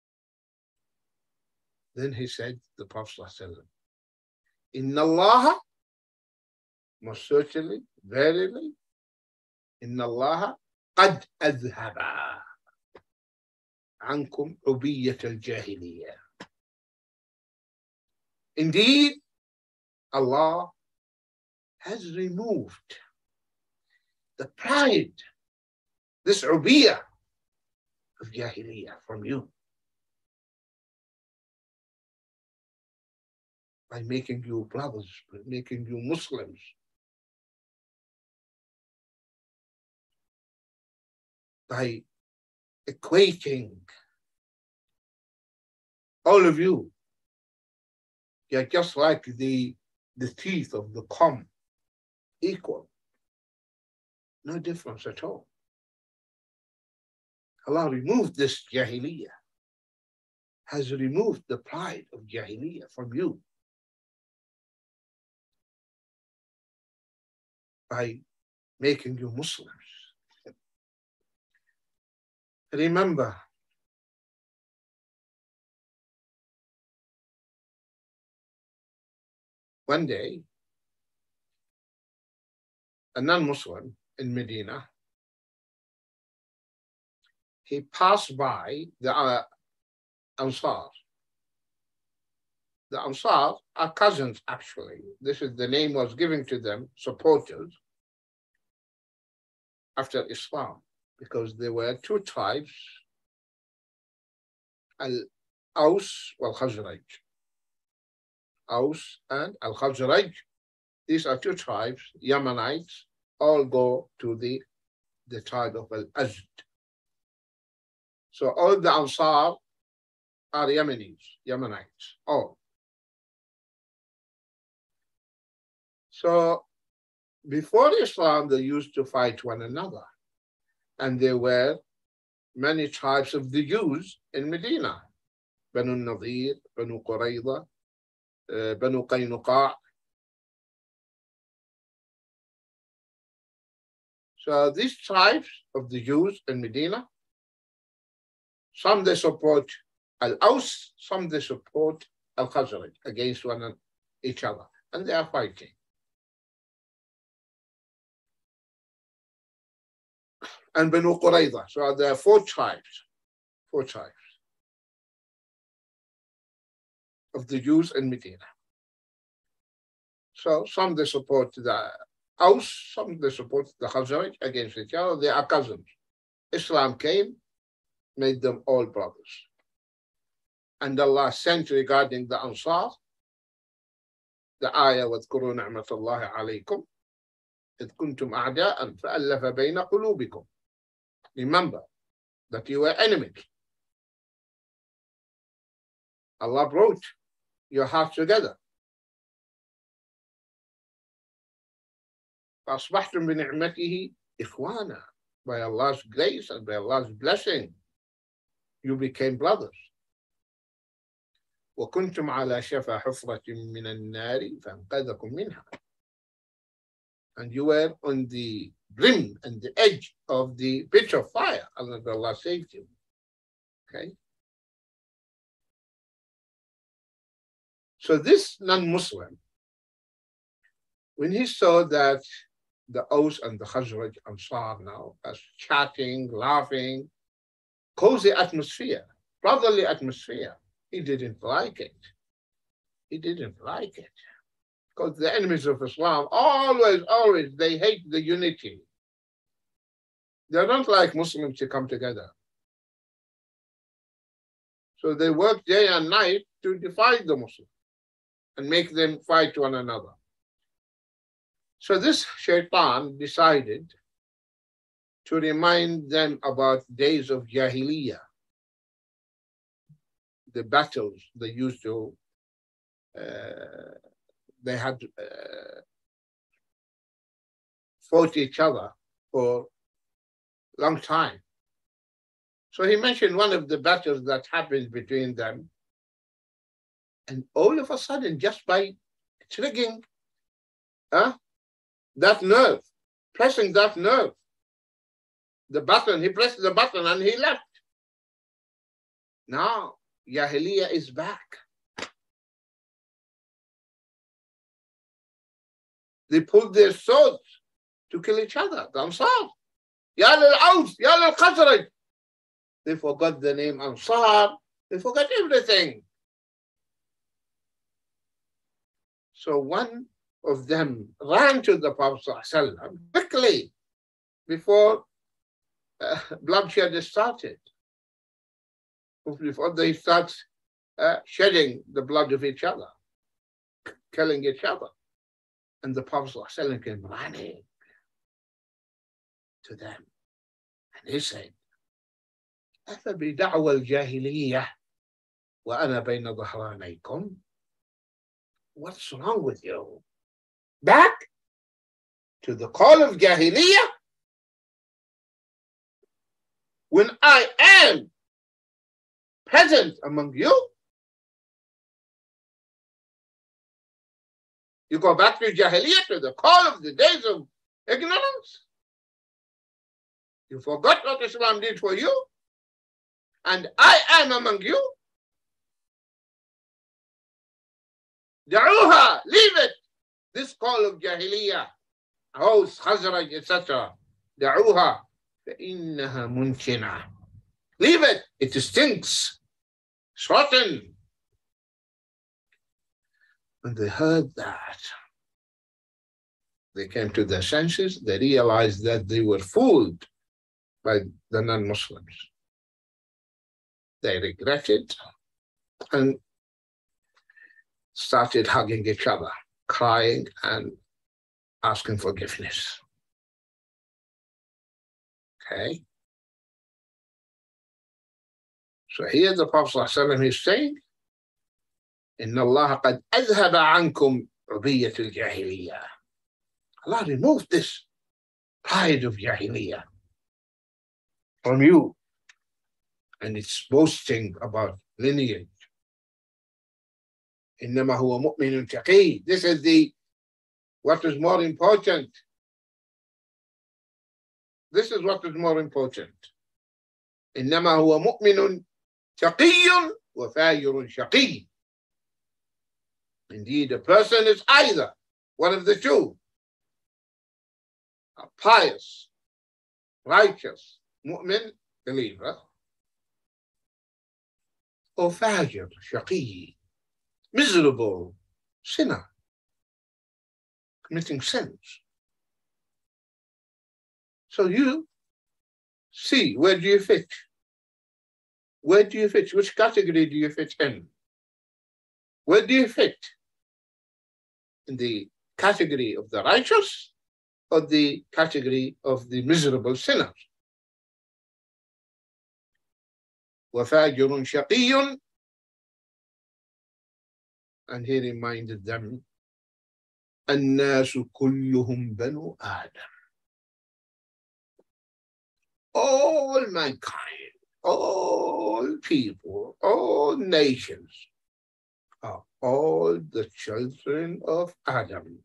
Then he said, the Prophet ﷺ, Inna Allah, most certainly, verily, Inna Allah qad adhaba ankum ubiyyat al-jahiliyyah. Indeed, Allah has removed the pride, this ubiyyah of jahiliyyah from you, by making you brothers, by making you Muslims. By equating all of you, you're just like the, the teeth of the comb, equal. No difference at all. Allah removed this jahiliyyah, has removed the pride of jahiliyyah from you by making you Muslims. Remember, one day, a non-Muslim in Medina, he passed by the uh, Ansar. The Ansar are cousins, actually. This is the name was given to them, supporters, after Islam, because there were two tribes, Al-Aus wal-Khazraj. Aus and Al-Khazraj, these are two tribes, Yemenites, all go to the, the tribe of Al-Azd. So all the Ansar are Yemenis, Yemenites, all. So before Islam, they used to fight one another. And there were many tribes of the Jews in Medina. Banu Nadir, Banu Qurayza, uh, Banu Qaynuqa. So these tribes of the Jews in Medina, some they support Al-Aws, some they support Al-Khazraj against one each other. And they are fighting. And Banu Qurayza. So there are four tribes, four tribes of the Jews in Medina. So some they support the Aus, some they support the Khazraj against each other. They are cousins. Islam came, made them all brothers. And Allah sent regarding the Ansar, the ayah, وَاذْكُرُوا نِعْمَةَ اللَّهِ عَلَيْكُمْ إِذْ كُنْتُمْ أَعْدَاءً فَأَلَّفَ بَيْنَ قُلُوبِكُمْ. Remember that you were enemies. Allah brought your hearts together. فَأَصْبَحْتُمْ بِنِعْمَتِهِ إِخْوَانًا. By Allah's grace and by Allah's blessing, you became brothers. وَكُنْتُمْ عَلَى شَفَى حُفْرَةٍ مِّنَ النَّارِ فَأَنْقَذَكُمْ مِنْهَا. And you were on the brim and the edge of the pit of fire, and Allah saved you. Okay? So this non-Muslim, when he saw that the Aus and the Khazraj Ansar now as chatting, laughing, cozy atmosphere, brotherly atmosphere, he didn't like it. He didn't like it. Because the enemies of Islam, always, always, they hate the unity. They don't like Muslims to come together. So they work day and night to divide the Muslims and make them fight one another. So this shaitan decided to remind them about days of Jahiliyyah, the battles they used to, uh, they had uh, fought each other for a long time. So he mentioned one of the battles that happened between them. And all of a sudden, just by triggering uh, that nerve, pressing that nerve, the button, he pressed the button and he left. Now, Jahiliyyah is back. They pulled their swords to kill each other, the Ansar. Ya al-Aus, Ya al-Khazraj. They forgot the name Ansar. They forgot everything. So one of them ran to the Prophet ﷺ quickly before uh, bloodshed started, before they start uh, shedding the blood of each other, killing each other. And the Prophet ﷺ came running to them. And he said, أَفَبِدَعْوَ الْجَاهِلِيَّةِ وَأَنَا بَيْنَ ظَهْرَانَيْكُمْ. What's wrong with you? Back to the call of Jahiliyyah when I am present among you? You go back to Jahiliyyah, to the call of the days of ignorance? You forgot what Islam did for you? And I am among you? Da'uha, leave it. This call of Jahiliyyah, Aus, Khazraj, et cetera. Da'uha, فَإِنَّهَا مُنْتِنَةٌ. Leave it. It stinks. It's rotten. When they heard that, they came to their senses. They realized that they were fooled by the non-Muslims. They regretted and started hugging each other, crying and asking forgiveness. Okay. So here the Prophet ﷺ is saying, Inna Allah qad adhaba ankum rubiyat al-jahiliyyah. Allah removed this pride of jahiliyyah from you, and it's boasting about lineage. Innama huwa mu'minun taqi. This is the, what is more important. This is what is more important. Innama huwa mu'minun taqiyyun wa fajirun shaqi. Indeed, a person is either one of the two, a pious, righteous, mu'min, believer, or fajir, shaqi, miserable, sinner, committing sins. So you see, where do you fit? Where do you fit? Which category do you fit in? Where do you fit? In the category of the righteous or the category of the miserable sinners? وَفَاجِرٌ شَقِيٌّ. And he reminded them, النَّاسُ كُلُّهُمْ بَنُو آدَمَ. All mankind, all people, all nations are all the children of Adam.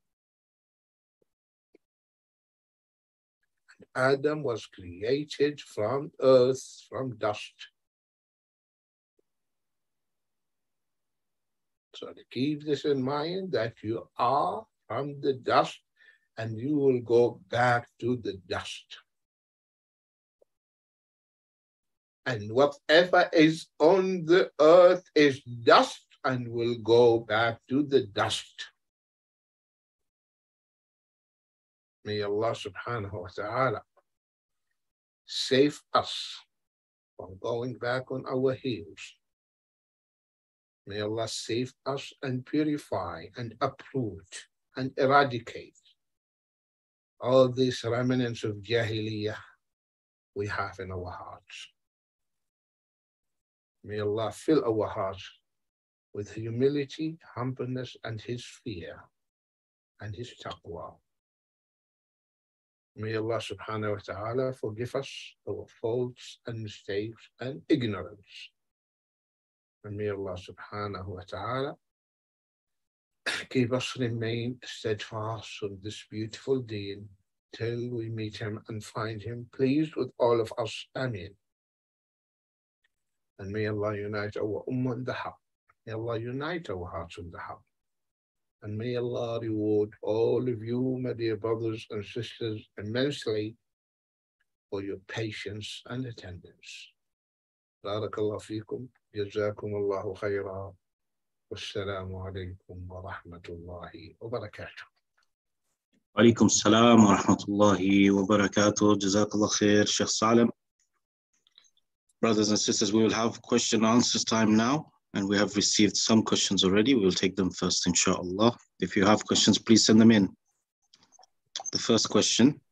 And Adam was created from earth, from dust. So to keep this in mind, that you are from the dust and you will go back to the dust. And whatever is on the earth is dust and will go back to the dust. May Allah subhanahu wa ta'ala save us from going back on our heels. May Allah save us and purify and uproot and eradicate all these remnants of Jahiliyyah we have in our hearts. May Allah fill our hearts with humility, humbleness, and His fear and His taqwa. May Allah subhanahu wa ta'ala forgive us our faults and mistakes and ignorance. And may Allah subhanahu wa ta'ala keep us remain steadfast on this beautiful deen till we meet Him and find Him pleased with all of us. Ameen. And may Allah unite our ummah in the haqq. May Allah unite our hearts in the haqq. And may Allah reward all of you, my dear brothers and sisters, immensely for your patience and attendance. Barakallahu feekum. Jazakum Allahu khayra. Wassalamu alaikum wa rahmatullahi wa barakatuh. Alaikum salam wa rahmatullahi wa barakatuh. Jazakallah khair, Sheikh Salim. Brothers and sisters, we will have question and answers time now, and we have received some questions already. We will take them first, inshallah. If you have questions, please send them in. The first question.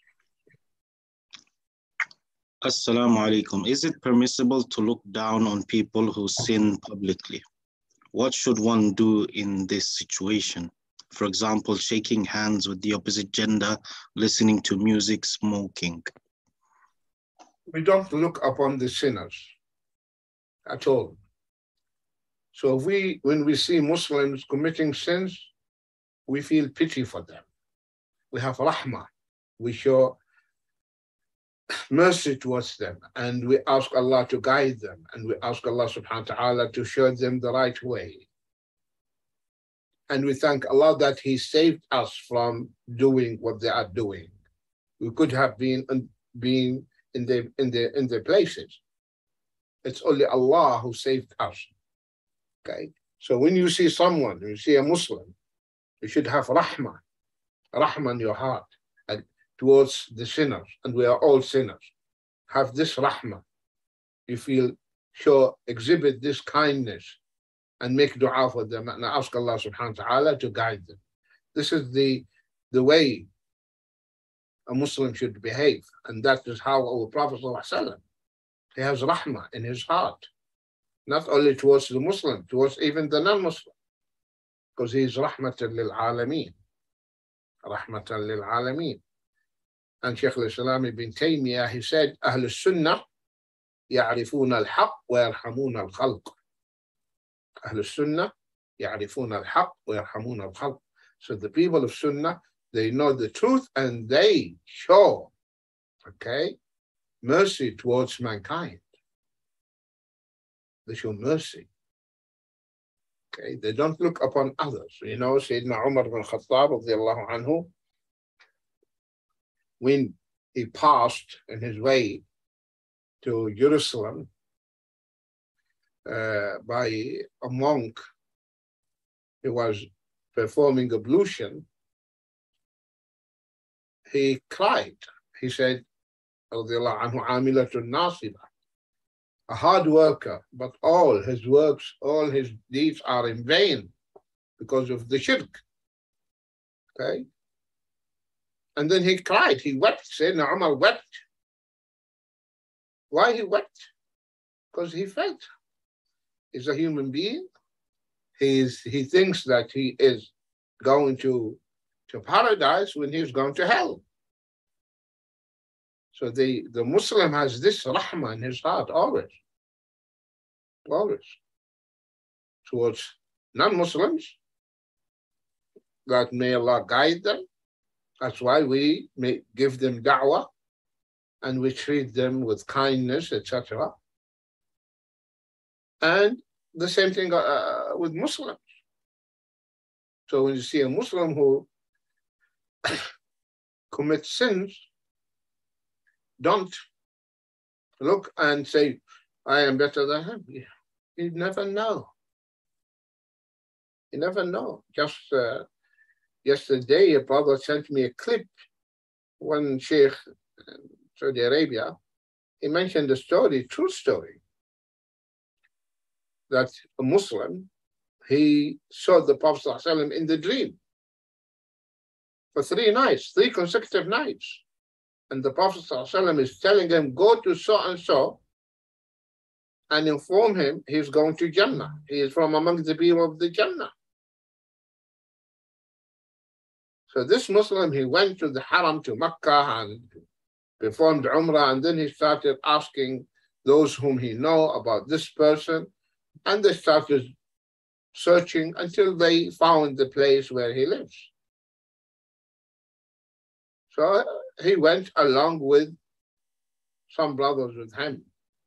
Assalamu alaikum. Is it permissible to look down on people who sin publicly? What should one do in this situation? For example, shaking hands with the opposite gender, listening to music, smoking. We don't look upon the sinners at all. So we, when we see Muslims committing sins, we feel pity for them. We have rahmah. We show mercy towards them, and we ask Allah to guide them, and we ask Allah subhanahu wa ta'ala to show them the right way. And we thank Allah that He saved us from doing what they are doing. We could have been, been in the in the in the places. It's only Allah who saved us. Okay. So when you see someone, you see a Muslim, you should have rahmah, rahmah in your heart and towards the sinners, and we are all sinners. Have this rahmah. You feel sure, exhibit this kindness and make dua for them and ask Allah subhanahu wa ta'ala to guide them. This is the the way a Muslim should behave. And that is how our Prophet ﷺ, he has rahmah in his heart, not only towards the Muslim, towards even the non-Muslim, because he is rahmatan lil alameen, rahmatan lil alameen. And Shaykh al-Islam ibn Taymiyyah, he said, Ahl Sunnah يعرفون الحق ويرحمون الخلق. Ahl Sunnah يعرفون الحق ويرحمون الخلق. So the people of Sunnah, they know the truth and they show, okay, mercy towards mankind. They show mercy. Okay, they don't look upon others. You know, Sayyidina Umar ibn Khattab radiallahu anhu, when he passed in his way to Jerusalem uh, by a monk who was performing ablution, he cried. He said, radiallahu anhu, amilatun nasiba, a hard worker, but all his works, all his deeds are in vain because of the shirk. Okay? And then he cried, he wept. Sayyidina Umar wept. Why he wept? Because he felt he's a human being. He, is, he thinks that he is going to, to paradise when he's going to hell. So the, the Muslim has this rahmah in his heart always, always, towards non-Muslims, that may Allah guide them. That's why we may give them da'wah and we treat them with kindness, et cetera. And the same thing uh, with Muslims. So when you see a Muslim who commits sins, don't look and say, I am better than him. You never know. You never know. Just uh, yesterday, a brother sent me a clip. One sheikh in Saudi Arabia, he mentioned a story, true story, that a Muslim, he saw the Prophet ﷺ in the dream for three nights, three consecutive nights. And the Prophet ﷺ is telling him, go to so-and-so and inform him he's going to Jannah. He is from among the people of the Jannah. So this Muslim, he went to the Haram, to Mecca, and performed Umrah, and then he started asking those whom he know about this person, and they started searching until they found the place where he lives. So he went along with some brothers with him.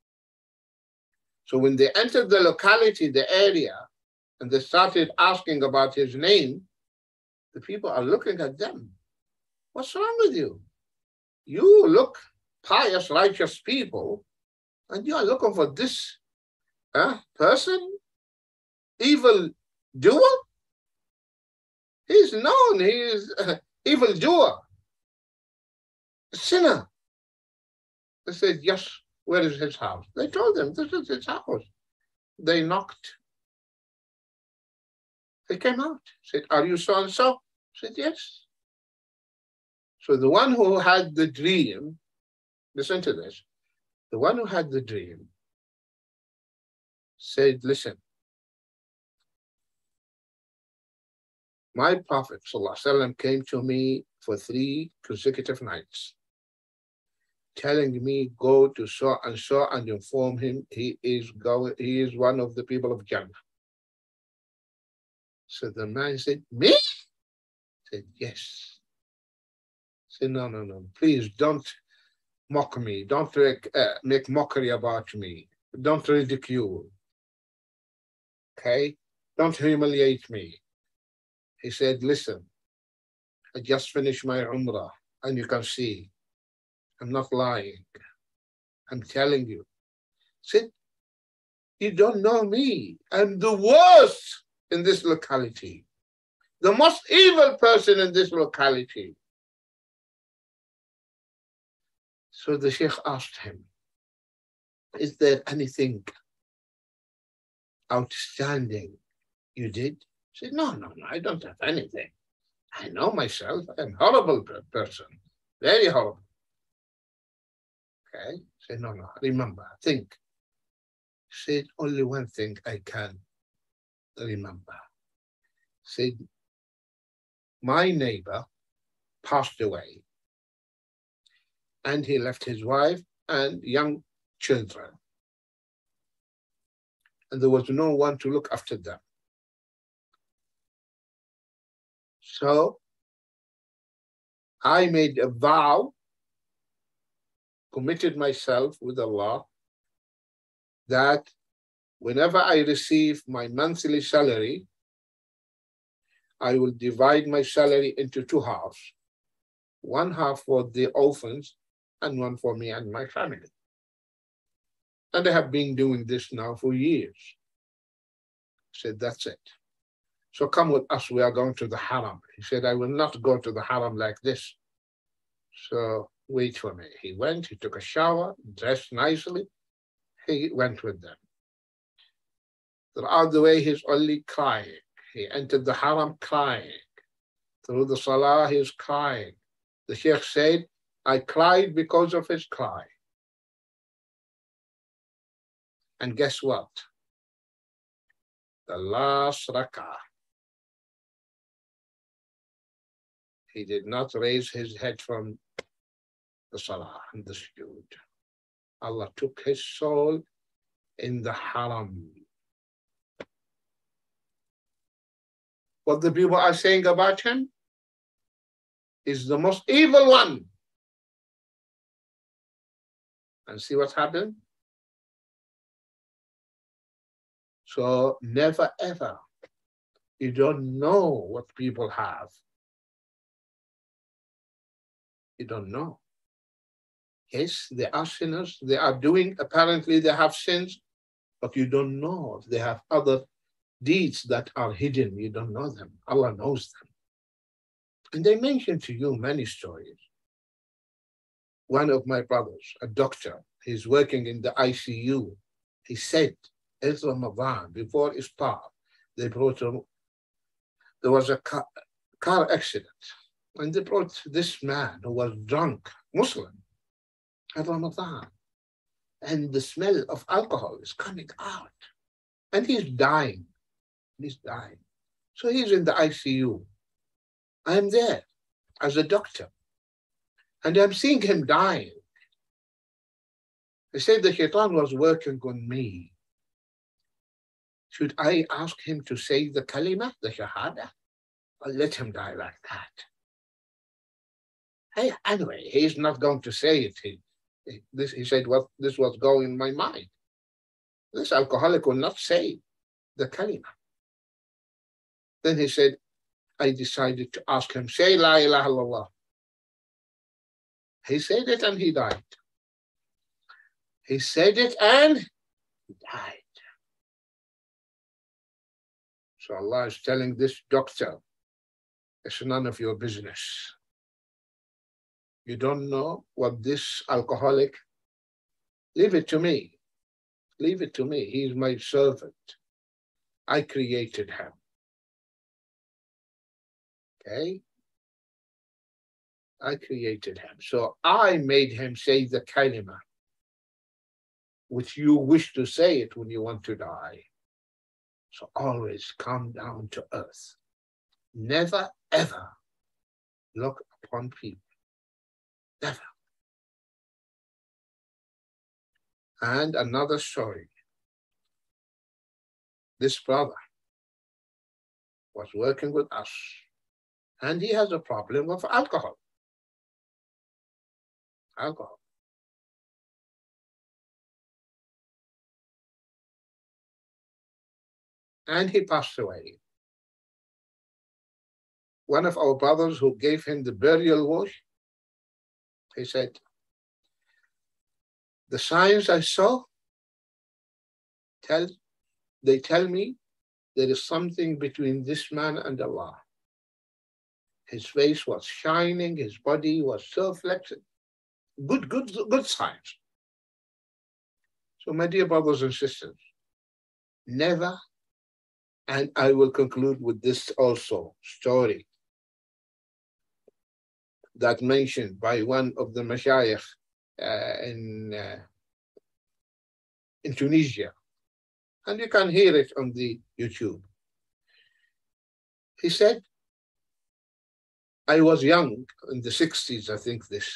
So when they entered the locality, the area, and they started asking about his name, the people are looking at them. What's wrong with you? You look pious, righteous people, and you are looking for this uh, person, evil doer? He's known, he is uh, evil doer. Sinner. They said, yes, where is his house? They told them, this is his house. They knocked. They came out, said, are you so-and-so? Said, yes. So the one who had the dream, listen to this, the one who had the dream said, listen, my Prophet ﷺ came to me for three consecutive nights, telling me, go to so and so and inform him he is going, he is one of the people of Jannah. So the man said, me? I said, yes. I said, no, no, no, please don't mock me. Don't uh, make mockery about me. Don't ridicule. Okay? Don't humiliate me. He said, listen, I just finished my Umrah, and you can see, I'm not lying. I'm telling you. I said, you don't know me. I'm the worst in this locality, the most evil person in this locality. So the Sheikh asked him, is there anything outstanding you did? He said, no, no, no, I don't have anything. I know myself. I'm a horrible person. Very horrible. Okay? Say, no, no, remember, think. Said, only one thing I can remember. Said, my neighbor passed away and he left his wife and young children. And there was no one to look after them. So I made a vow, committed myself with Allah, that whenever I receive my monthly salary, I will divide my salary into two halves. One half for the orphans and one for me and my family. And I have been doing this now for years. I said, that's it. So come with us, we are going to the haram. He said, I will not go to the haram like this. So wait for me. He went, he took a shower, dressed nicely. He went with them. Throughout the way, he's only crying. He entered the haram crying. Through the salah, he's crying. The sheikh said, I cried because of his cry. And guess what? The last rak'ah, he did not raise his head from the salah and the sujood. Allah took his soul in the haram. What the people are saying about him is the most evil one. And see what happened? So never ever, you don't know what people have. You don't know. Yes, they are sinners. They are doing, apparently they have sins, but you don't know if they have other deeds that are hidden. You don't know them. Allah knows them. And they mention to you many stories. One of my brothers, a doctor, he's working in the I C U. He said, it's Ramadan, before Iftar, they brought him, there was a car, car accident. And they brought this man who was drunk, Muslim, at Ramadan. And the smell of alcohol is coming out. And he's dying. He's dying. So he's in the I C U. I'm there as a doctor. And I'm seeing him dying. They said the shaitan was working on me. Should I ask him to say the kalima, the shahada, or let him die like that? Hey, anyway, he's not going to say it. He, he, this, he said, what, this was going in my mind. This alcoholic will not say the kalima. Then he said, I decided to ask him, say la ilaha illallah. He said it and he died. He said it and he died. So Allah is telling this doctor, it's none of your business. You don't know what this alcoholic, leave it to me. Leave it to me. He's my servant. I created him. Okay? I created him. So I made him say the kalima, which you wish to say it when you want to die. So always come down to earth. Never, ever look upon people. Never. And another story. This brother was working with us, and he has a problem of alcohol. Alcohol. And he passed away. One of our brothers who gave him the burial wash, he said, the signs I saw, tell, they tell me there is something between this man and Allah. His face was shining, his body was so flexible. Good, good, good signs. So my dear brothers and sisters, never, and I will conclude with this also story. that mentioned by one of the mashayikh uh, in, uh, in Tunisia. And you can hear it on the YouTube. He said, I was young in the sixties, I think this.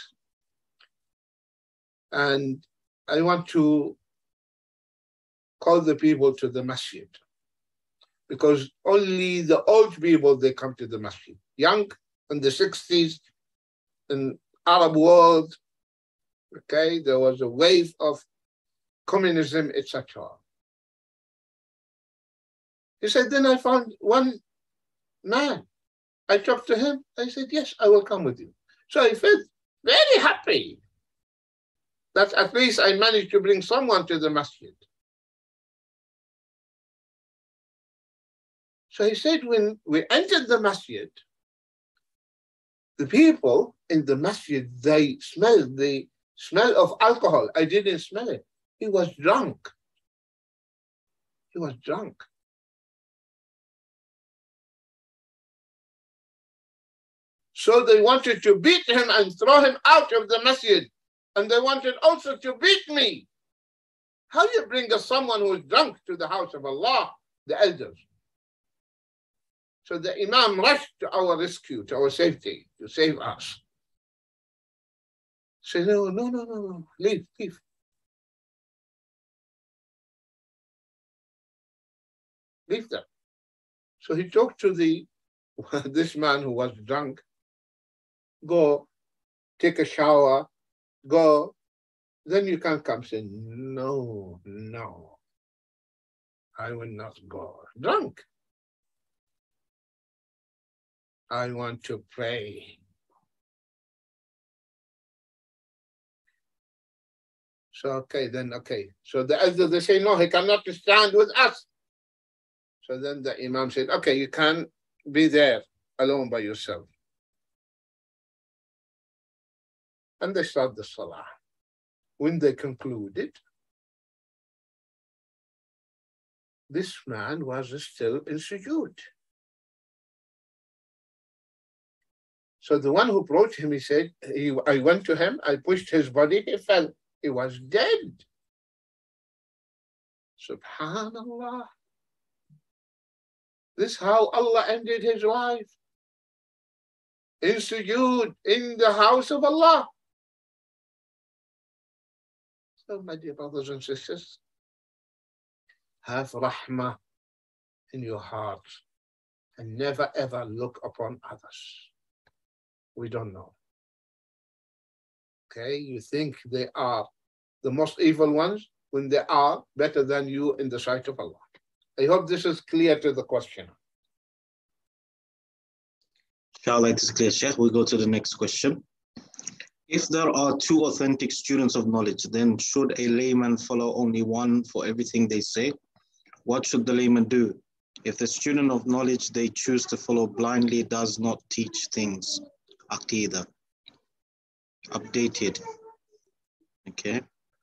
And I want to call the people to the masjid, because only the old people, they come to the masjid. Young in the sixties, in Arab world, okay, there was a wave of communism, et cetera. He said, then I found one man. I talked to him. I said, yes, I will come with you. So I felt very happy that at least I managed to bring someone to the masjid. So he said, when we entered the masjid, the people in the masjid, they smelled the smell of alcohol. I didn't smell it. He was drunk. He was drunk. So they wanted to beat him and throw him out of the masjid. And they wanted also to beat me. How do you bring a, someone who is drunk to the house of Allah, the elders? So the Imam rushed to our rescue, to our safety, to save us. Say, no, no, no, no, no, leave, leave. Leave them. So he talked to the this man who was drunk. Go, take a shower, go, then you can come. Say, no, no, I will not go. Drunk. I want to pray. So, okay, then, okay. So the elders, they say, no, he cannot stand with us. So then the Imam said, okay, you can be there alone by yourself. And they start the salah. When they concluded, this man was still in sujood. So the one who approached him, he said, he, I went to him, I pushed his body, he fell. He was dead. Subhanallah. This is how Allah ended his life. In sujood, in the house of Allah. So, my dear brothers and sisters, have rahmah in your heart and never ever look upon others. We don't know. Okay, you think they are the most evil ones when they are better than you in the sight of Allah. I hope this is clear to the question. Inshallah, it is clear, Sheikh. We'll go to the next question. If there are two authentic students of knowledge, then should a layman follow only one for everything they say? What should the layman do? If the student of knowledge they choose to follow blindly does not teach things, aqidah, updated. Okay.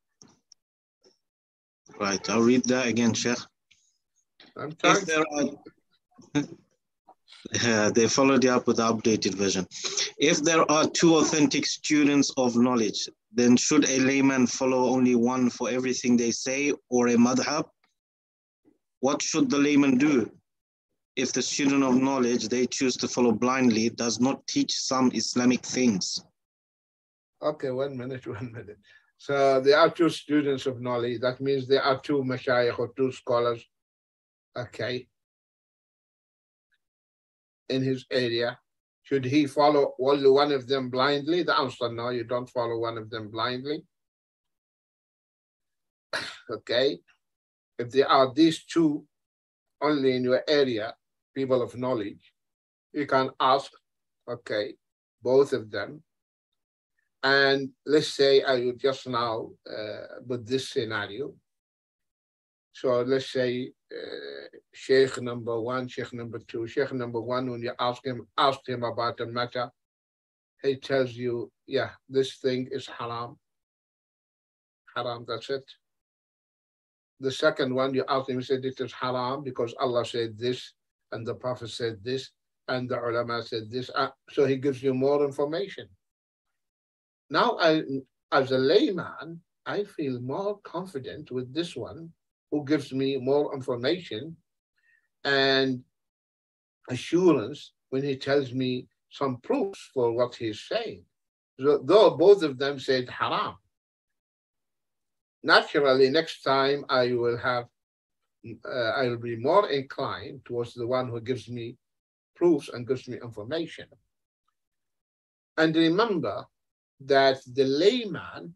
Right, I'll read that again, Sheikh. I'm trying. If there are, uh, they followed you up with the updated version. If there are two authentic students of knowledge, then should a layman follow only one for everything they say, or a madhab? What should the layman do if the student of knowledge they choose to follow blindly does not teach some Islamic things? Okay, one minute, one minute. So there are two students of knowledge. That means there are two mashayikh or two scholars. Okay. In his area. Should he follow only one of them blindly? The answer, no, you don't follow one of them blindly. Okay. If there are these two only in your area, people of knowledge, you can ask, okay, both of them. And let's say I would just now uh, put this scenario. So let's say uh, Sheikh number one, Sheikh number two. Sheikh number one, when you ask him, ask him about a matter, he tells you, yeah, this thing is haram. Haram, that's it. The second one, you ask him, he said it is haram because Allah said this, and the Prophet said this, and the ulama said this. Uh, so he gives you more information. Now, I, as a layman, I feel more confident with this one who gives me more information and assurance when he tells me some proofs for what he's saying. So, though both of them said haram. Naturally, next time I will have, uh, I will be more inclined towards the one who gives me proofs and gives me information. And remember that the layman,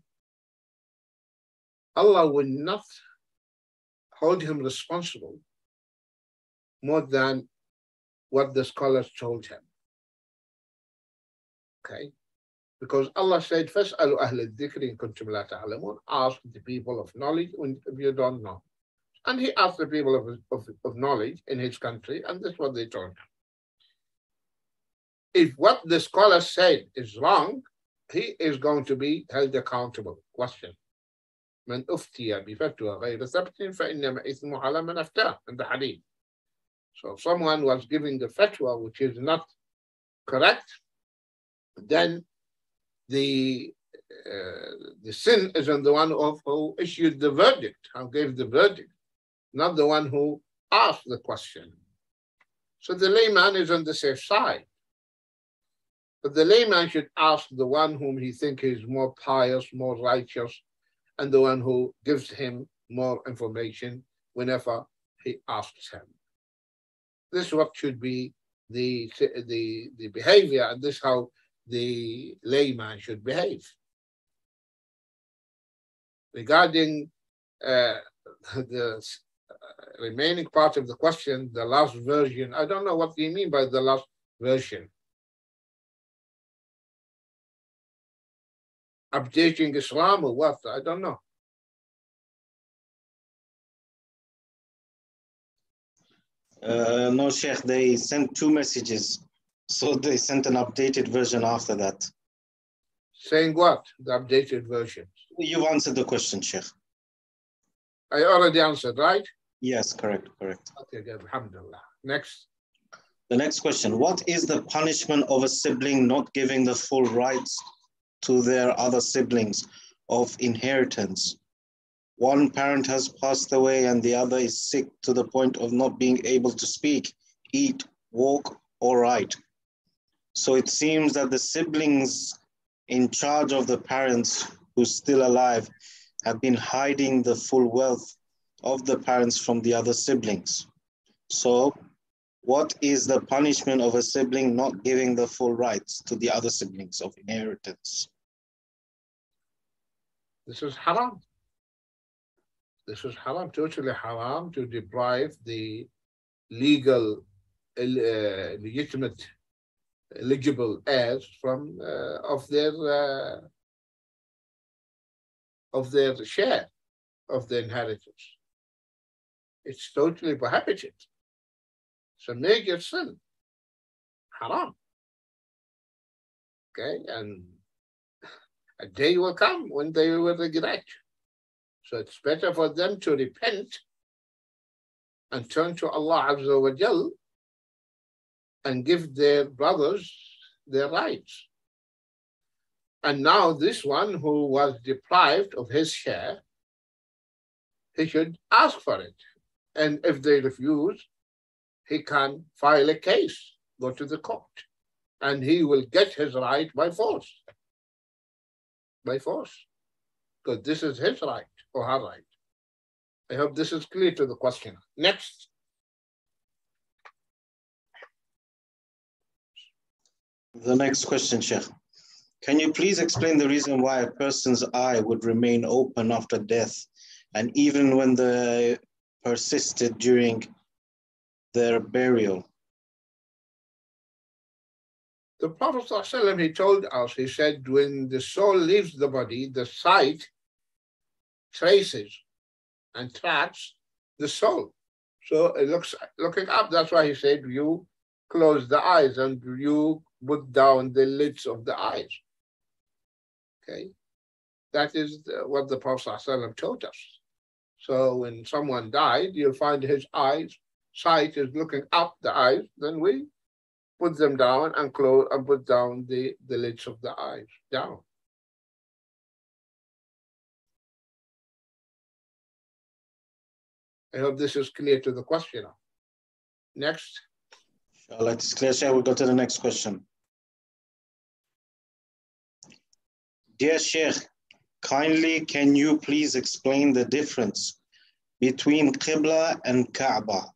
Allah will not hold him responsible more than what the scholars told him. Okay? Because Allah said, فَاسْأَلُوا أَهْلَ الذِّكْرِ إِن كُنتُمْ لَا تَعْلَمُونَ. Ask the people of knowledge if you don't know. And he asked the people of, of, of knowledge in his country, and that's what they told him. If what the scholar said is wrong, he is going to be held accountable. Question. من أفتي بفتوى غير ثبت فإنما إثمه على من أفتاه, in the hadith. So if someone was giving a fatwa which is not correct, then the uh, the sin is on the one of who issued the verdict, who gave the verdict, not the one who asked the question. So the layman is on the safe side. But the layman should ask the one whom he thinks is more pious, more righteous, and the one who gives him more information whenever he asks him. This is what should be the, the, the behavior, and this is how the layman should behave. Regarding uh, the uh, remaining part of the question, the last version, I don't know what you mean by the last version. Updating Islam or what? I don't know. Uh, no, Sheikh, they sent two messages. So they sent an updated version after that. Saying what? The updated version. You've answered the question, Sheikh. I already answered, right? Yes, correct, correct. Okay, good. Alhamdulillah. Next. The next question. What is the punishment of a sibling not giving the full rights to their other siblings of inheritance? One parent has passed away and the other is sick to the point of not being able to speak, eat, walk, or write. So it seems that the siblings in charge of the parents who's still alive have been hiding the full wealth of the parents from the other siblings. So what is the punishment of a sibling not giving the full rights to the other siblings of inheritance? This is haram. This is haram, totally haram, to deprive the legal, uh, legitimate, eligible heirs from uh, of their uh, of their share of the inheritance. It's totally prohibited. It's a major sin, haram. Okay, and a day will come when they will regret. So it's better for them to repent and turn to Allah Azza wa Jal and give their brothers their rights. And now this one who was deprived of his share, he should ask for it. And if they refuse, he can file a case, go to the court, and he will get his right by force. By force. Because this is his right or her right. I hope this is clear to the question. Next. The next question, Sheikh. Can you please explain the reason why a person's eye would remain open after death, and even when they persisted during their burial? The Prophet ﷺ, he told us, he said, when the soul leaves the body, the sight traces and tracks the soul. So it looks looking up. That's why he said, you close the eyes and you put down the lids of the eyes. Okay, that is what the Prophet ﷺ taught us. So when someone died, you'll find his eyes, sight is looking up the eyes, then we put them down and close and put down the, the lids of the eyes down. I hope this is clear to the questioner. Next. Inshallah, it is clear, Sheikh. We'll go to the next question. Dear Sheikh, kindly can you please explain the difference between Qibla and Kaaba?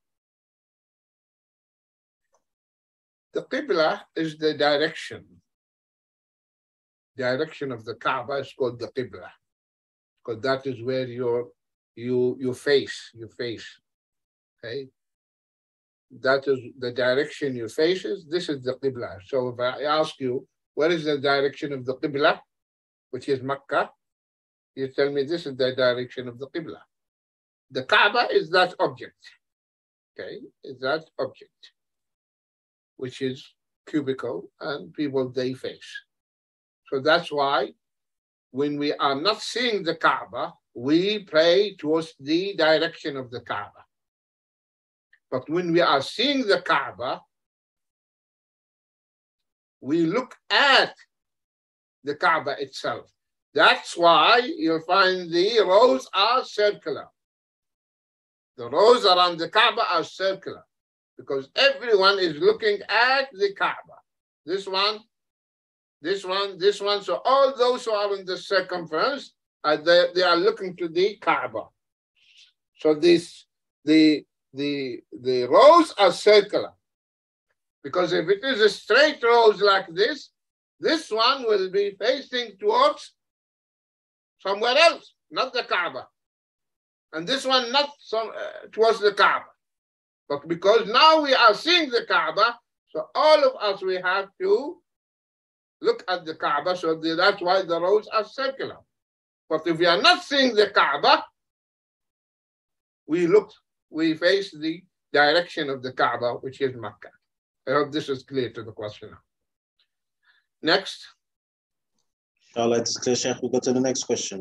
The Qibla is the direction. Direction of the Kaaba is called the Qibla, because that is where you're, you you face, you face. Okay? That is the direction you face. Is this is the Qibla. So if I ask you, where is the direction of the Qibla, which is Mecca, you tell me this is the direction of the Qibla. The Kaaba is that object. Okay, is that object, which is cubical, and people they face. So that's why when we are not seeing the Kaaba, we pray towards the direction of the Kaaba. But when we are seeing the Kaaba, we look at the Kaaba itself. That's why you'll find the rows are circular. The rows around the Kaaba are circular because everyone is looking at the Kaaba. This one, this one, this one. So all those who are in the circumference, are they, they are looking to the Kaaba. So this, the, the, the rows are circular. Because if it is a straight rows like this, this one will be facing towards somewhere else, not the Kaaba. And this one not some, uh, towards the Kaaba. But because now we are seeing the Kaaba, so all of us, we have to look at the Kaaba. So the, that's why the rows are circular. But if we are not seeing the Kaaba, we look, we face the direction of the Kaaba, which is Mecca. I hope this is clear to the questioner. Next. Inshallah, it is clear, Sheikh. We'll go to the next question.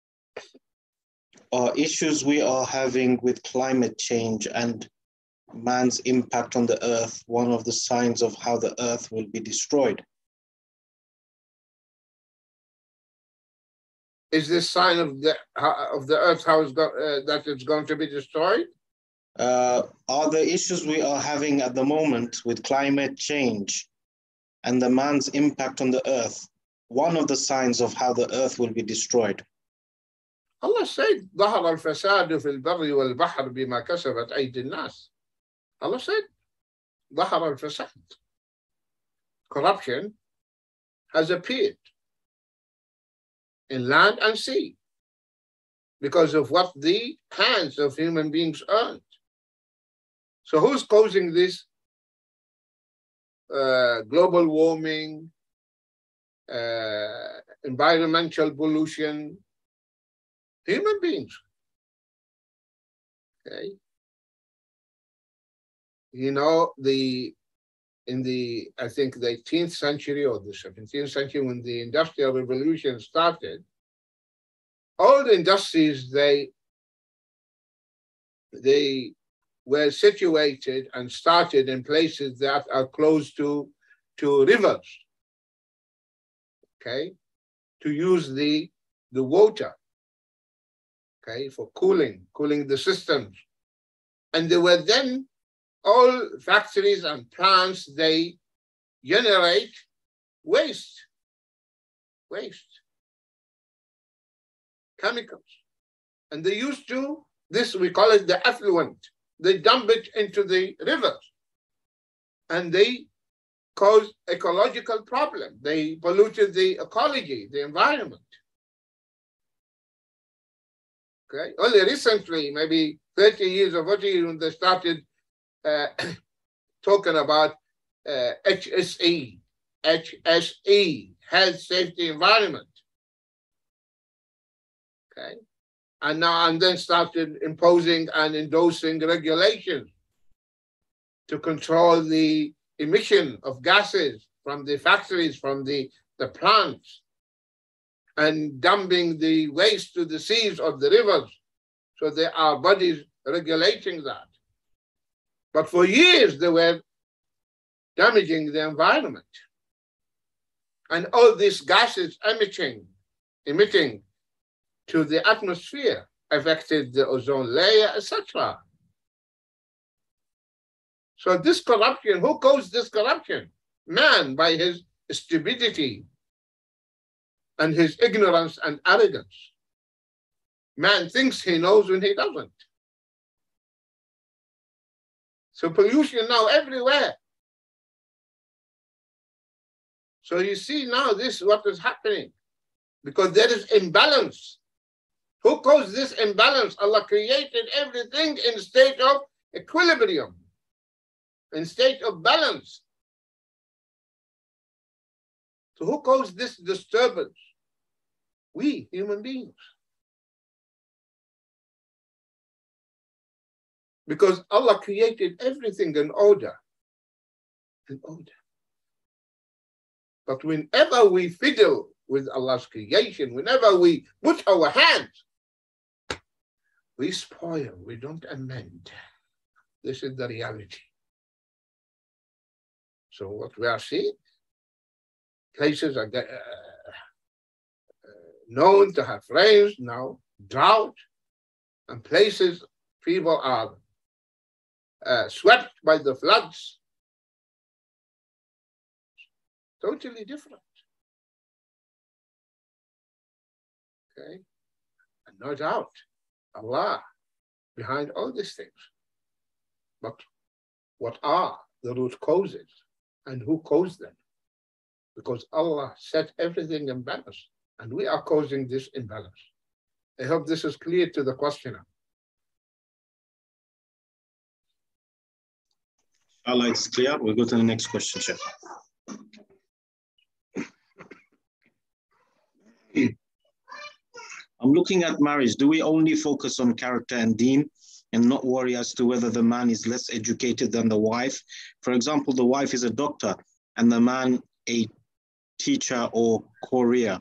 Are issues we are having with climate change and man's impact on the earth one of the signs of how the earth will be destroyed? Is this sign of the of the earth how it's go, uh, that it's going to be destroyed? Uh, are the issues we are having at the moment with climate change and the man's impact on the earth one of the signs of how the earth will be destroyed? Allah said, ظهر الفساد في البر والبحر بما كسبت أيدي الناس. Allah said, ظهر الفساد. Corruption has appeared in land and sea because of what the hands of human beings earned. So who's causing this uh, global warming, uh, environmental pollution? Human beings. Okay. You know, the in the I think the eighteenth century or the seventeenth century, when the Industrial Revolution started, all the industries they they were situated and started in places that are close to to rivers. Okay, to use the the water. Okay, for cooling, cooling the systems. And there were then all factories and plants, they generate waste, waste, chemicals. And they used to, this we call it the effluent. They dump it into the rivers. And they caused ecological problem. They polluted the ecology, the environment. Okay. Only recently, maybe thirty years or forty years, when they started uh, talking about uh, H S E, H S E, Health, Safety, Environment. Okay. And now and then started imposing and endorsing regulations to control the emission of gases from the factories, from the, the plants, and dumping the waste to the seas or the rivers. So there are bodies regulating that. But for years, they were damaging the environment. And all these gases emitting, emitting to the atmosphere affected the ozone layer, et cetera. So this corruption, who caused this corruption? Man, by his stupidity and his ignorance and arrogance. Man thinks he knows when he doesn't. So pollution now everywhere. So you see now this is what is happening, because there is imbalance. Who caused this imbalance? Allah created everything in state of equilibrium, in state of balance. So who caused this disturbance? We, human beings. Because Allah created everything in order. In order. But whenever we fiddle with Allah's creation, whenever we put our hands, we spoil, we don't amend. This is the reality. So what we are seeing, places are uh, known to have rains now, drought, and places people are uh, swept by the floods. Totally different. Okay? And no doubt, Allah behind all these things. But what are the root causes and who caused them? Because Allah set everything in balance and we are causing this imbalance. I hope this is clear to the questioner. Allah, it's clear. We'll go to the next question, Sheikh. I'm looking at marriage. Do we only focus on character and deen and not worry as to whether the man is less educated than the wife? For example, the wife is a doctor and the man a teacher or courier.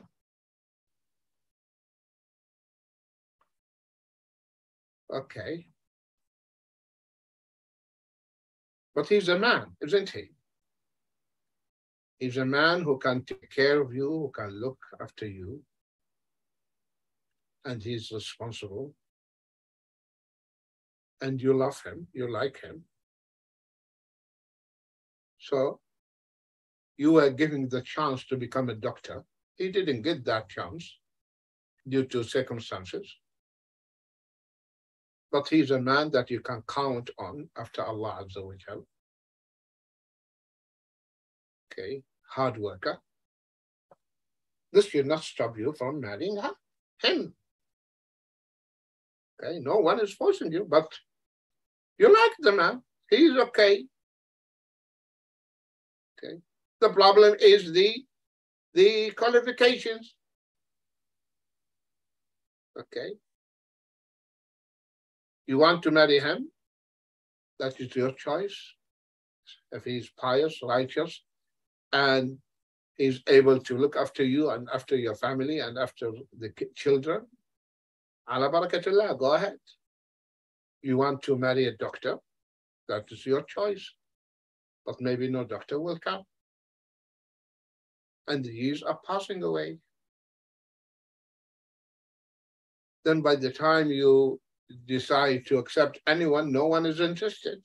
Okay. But he's a man, isn't he? He's a man who can take care of you, who can look after you. And he's responsible. And you love him, you like him. So you were given the chance to become a doctor. He didn't get that chance due to circumstances. But he's a man that you can count on after Allah Azza wa Jal. Okay, hard worker. This should not stop you from marrying her, him. Okay, no one is forcing you, but you like the man. He's okay. Okay. The problem is the, the qualifications. Okay. You want to marry him? That is your choice. If he's pious, righteous, and he's able to look after you and after your family and after the children, ala barakatullah, go ahead. You want to marry a doctor? That is your choice. But maybe no doctor will come. And the years are passing away. Then by the time you decide to accept anyone, no one is interested.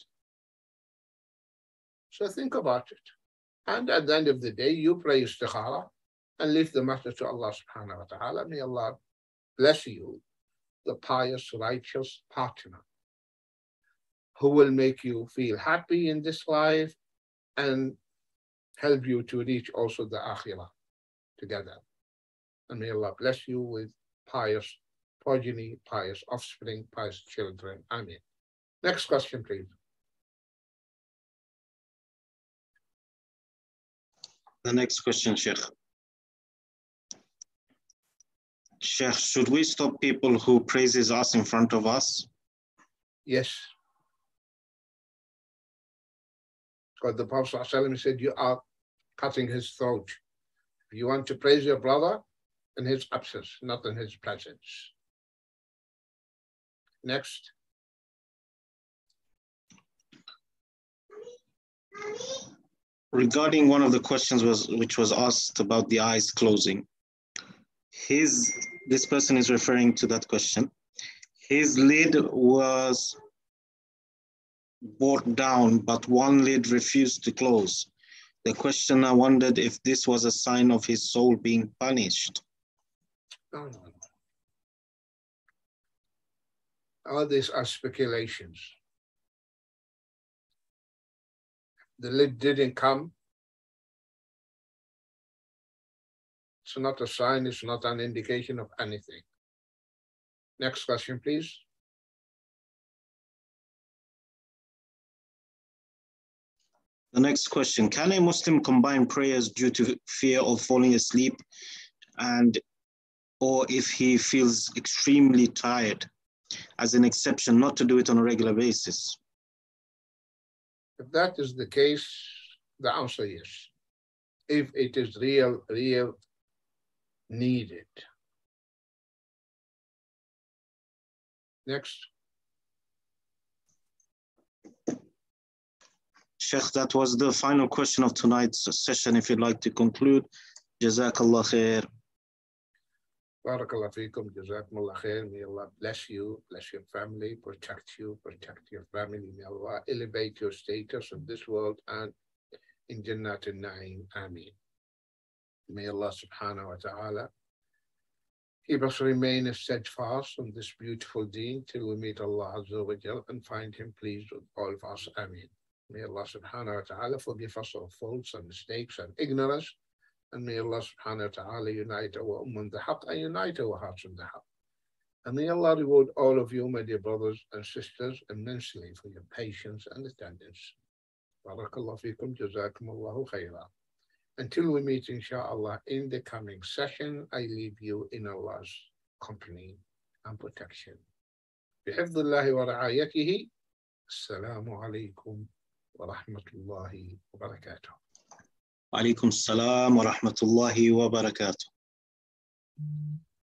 So think about it. And at the end of the day, you pray istikhara and leave the matter to Allah subhanahu wa ta'ala. May Allah bless you, the pious, righteous partner who will make you feel happy in this life and help you to reach also the akhirah together. And may Allah bless you with pious progeny, pious offspring, pious children. Ameen. Next question, please. The next question, Sheikh. Sheikh, should we stop people who praises us in front of us? Yes. Because the Prophet ﷺ said, you are cutting his throat. If you want to praise your brother, in his absence, not in his presence. Next. Regarding one of the questions was which was asked about the eyes closing. His, this person is referring to that question. His lid was brought down, but one lid refused to close. The questioner wondered if this was a sign of his soul being punished. No, no, no. All these are speculations. The lid didn't come. It's not a sign, it's not an indication of anything. Next question, please. The next question, can a Muslim combine prayers due to fear of falling asleep and or if he feels extremely tired, as an exception, not to do it on a regular basis? If that is the case, the answer is yes. If it is real, real needed. Next. Sheikh, that was the final question of tonight's session. If you'd like to conclude, Jazakallah khair. Barakallah feekum, Jazakumullah khair. May Allah bless you, bless your family, protect you, protect your family. May Allah elevate your status in this world and in Jannat al-Na'im. Ameen. May Allah subhanahu wa ta'ala keep us remain steadfast on this beautiful deen till we meet Allah Azza wa Jal and find Him pleased with all of us. Ameen. May Allah subhanahu wa ta'ala forgive us our faults and mistakes and ignorance. And may Allah subhanahu wa ta'ala unite our ummah in the haqq and unite our hearts in the haqq. And may Allah reward all of you, my dear brothers and sisters, immensely for your patience and attendance. Barakallahu feekum, jazakumullahu khaira. Until we meet, inshallah, in the coming session, I leave you in Allah's company and protection. Bihifdillahi wa ra'ayatihi. Assalamu alaikum wa rahmatullahi wa barakatuh. Alaikum salam wa rahmatullahi wa barakatuh.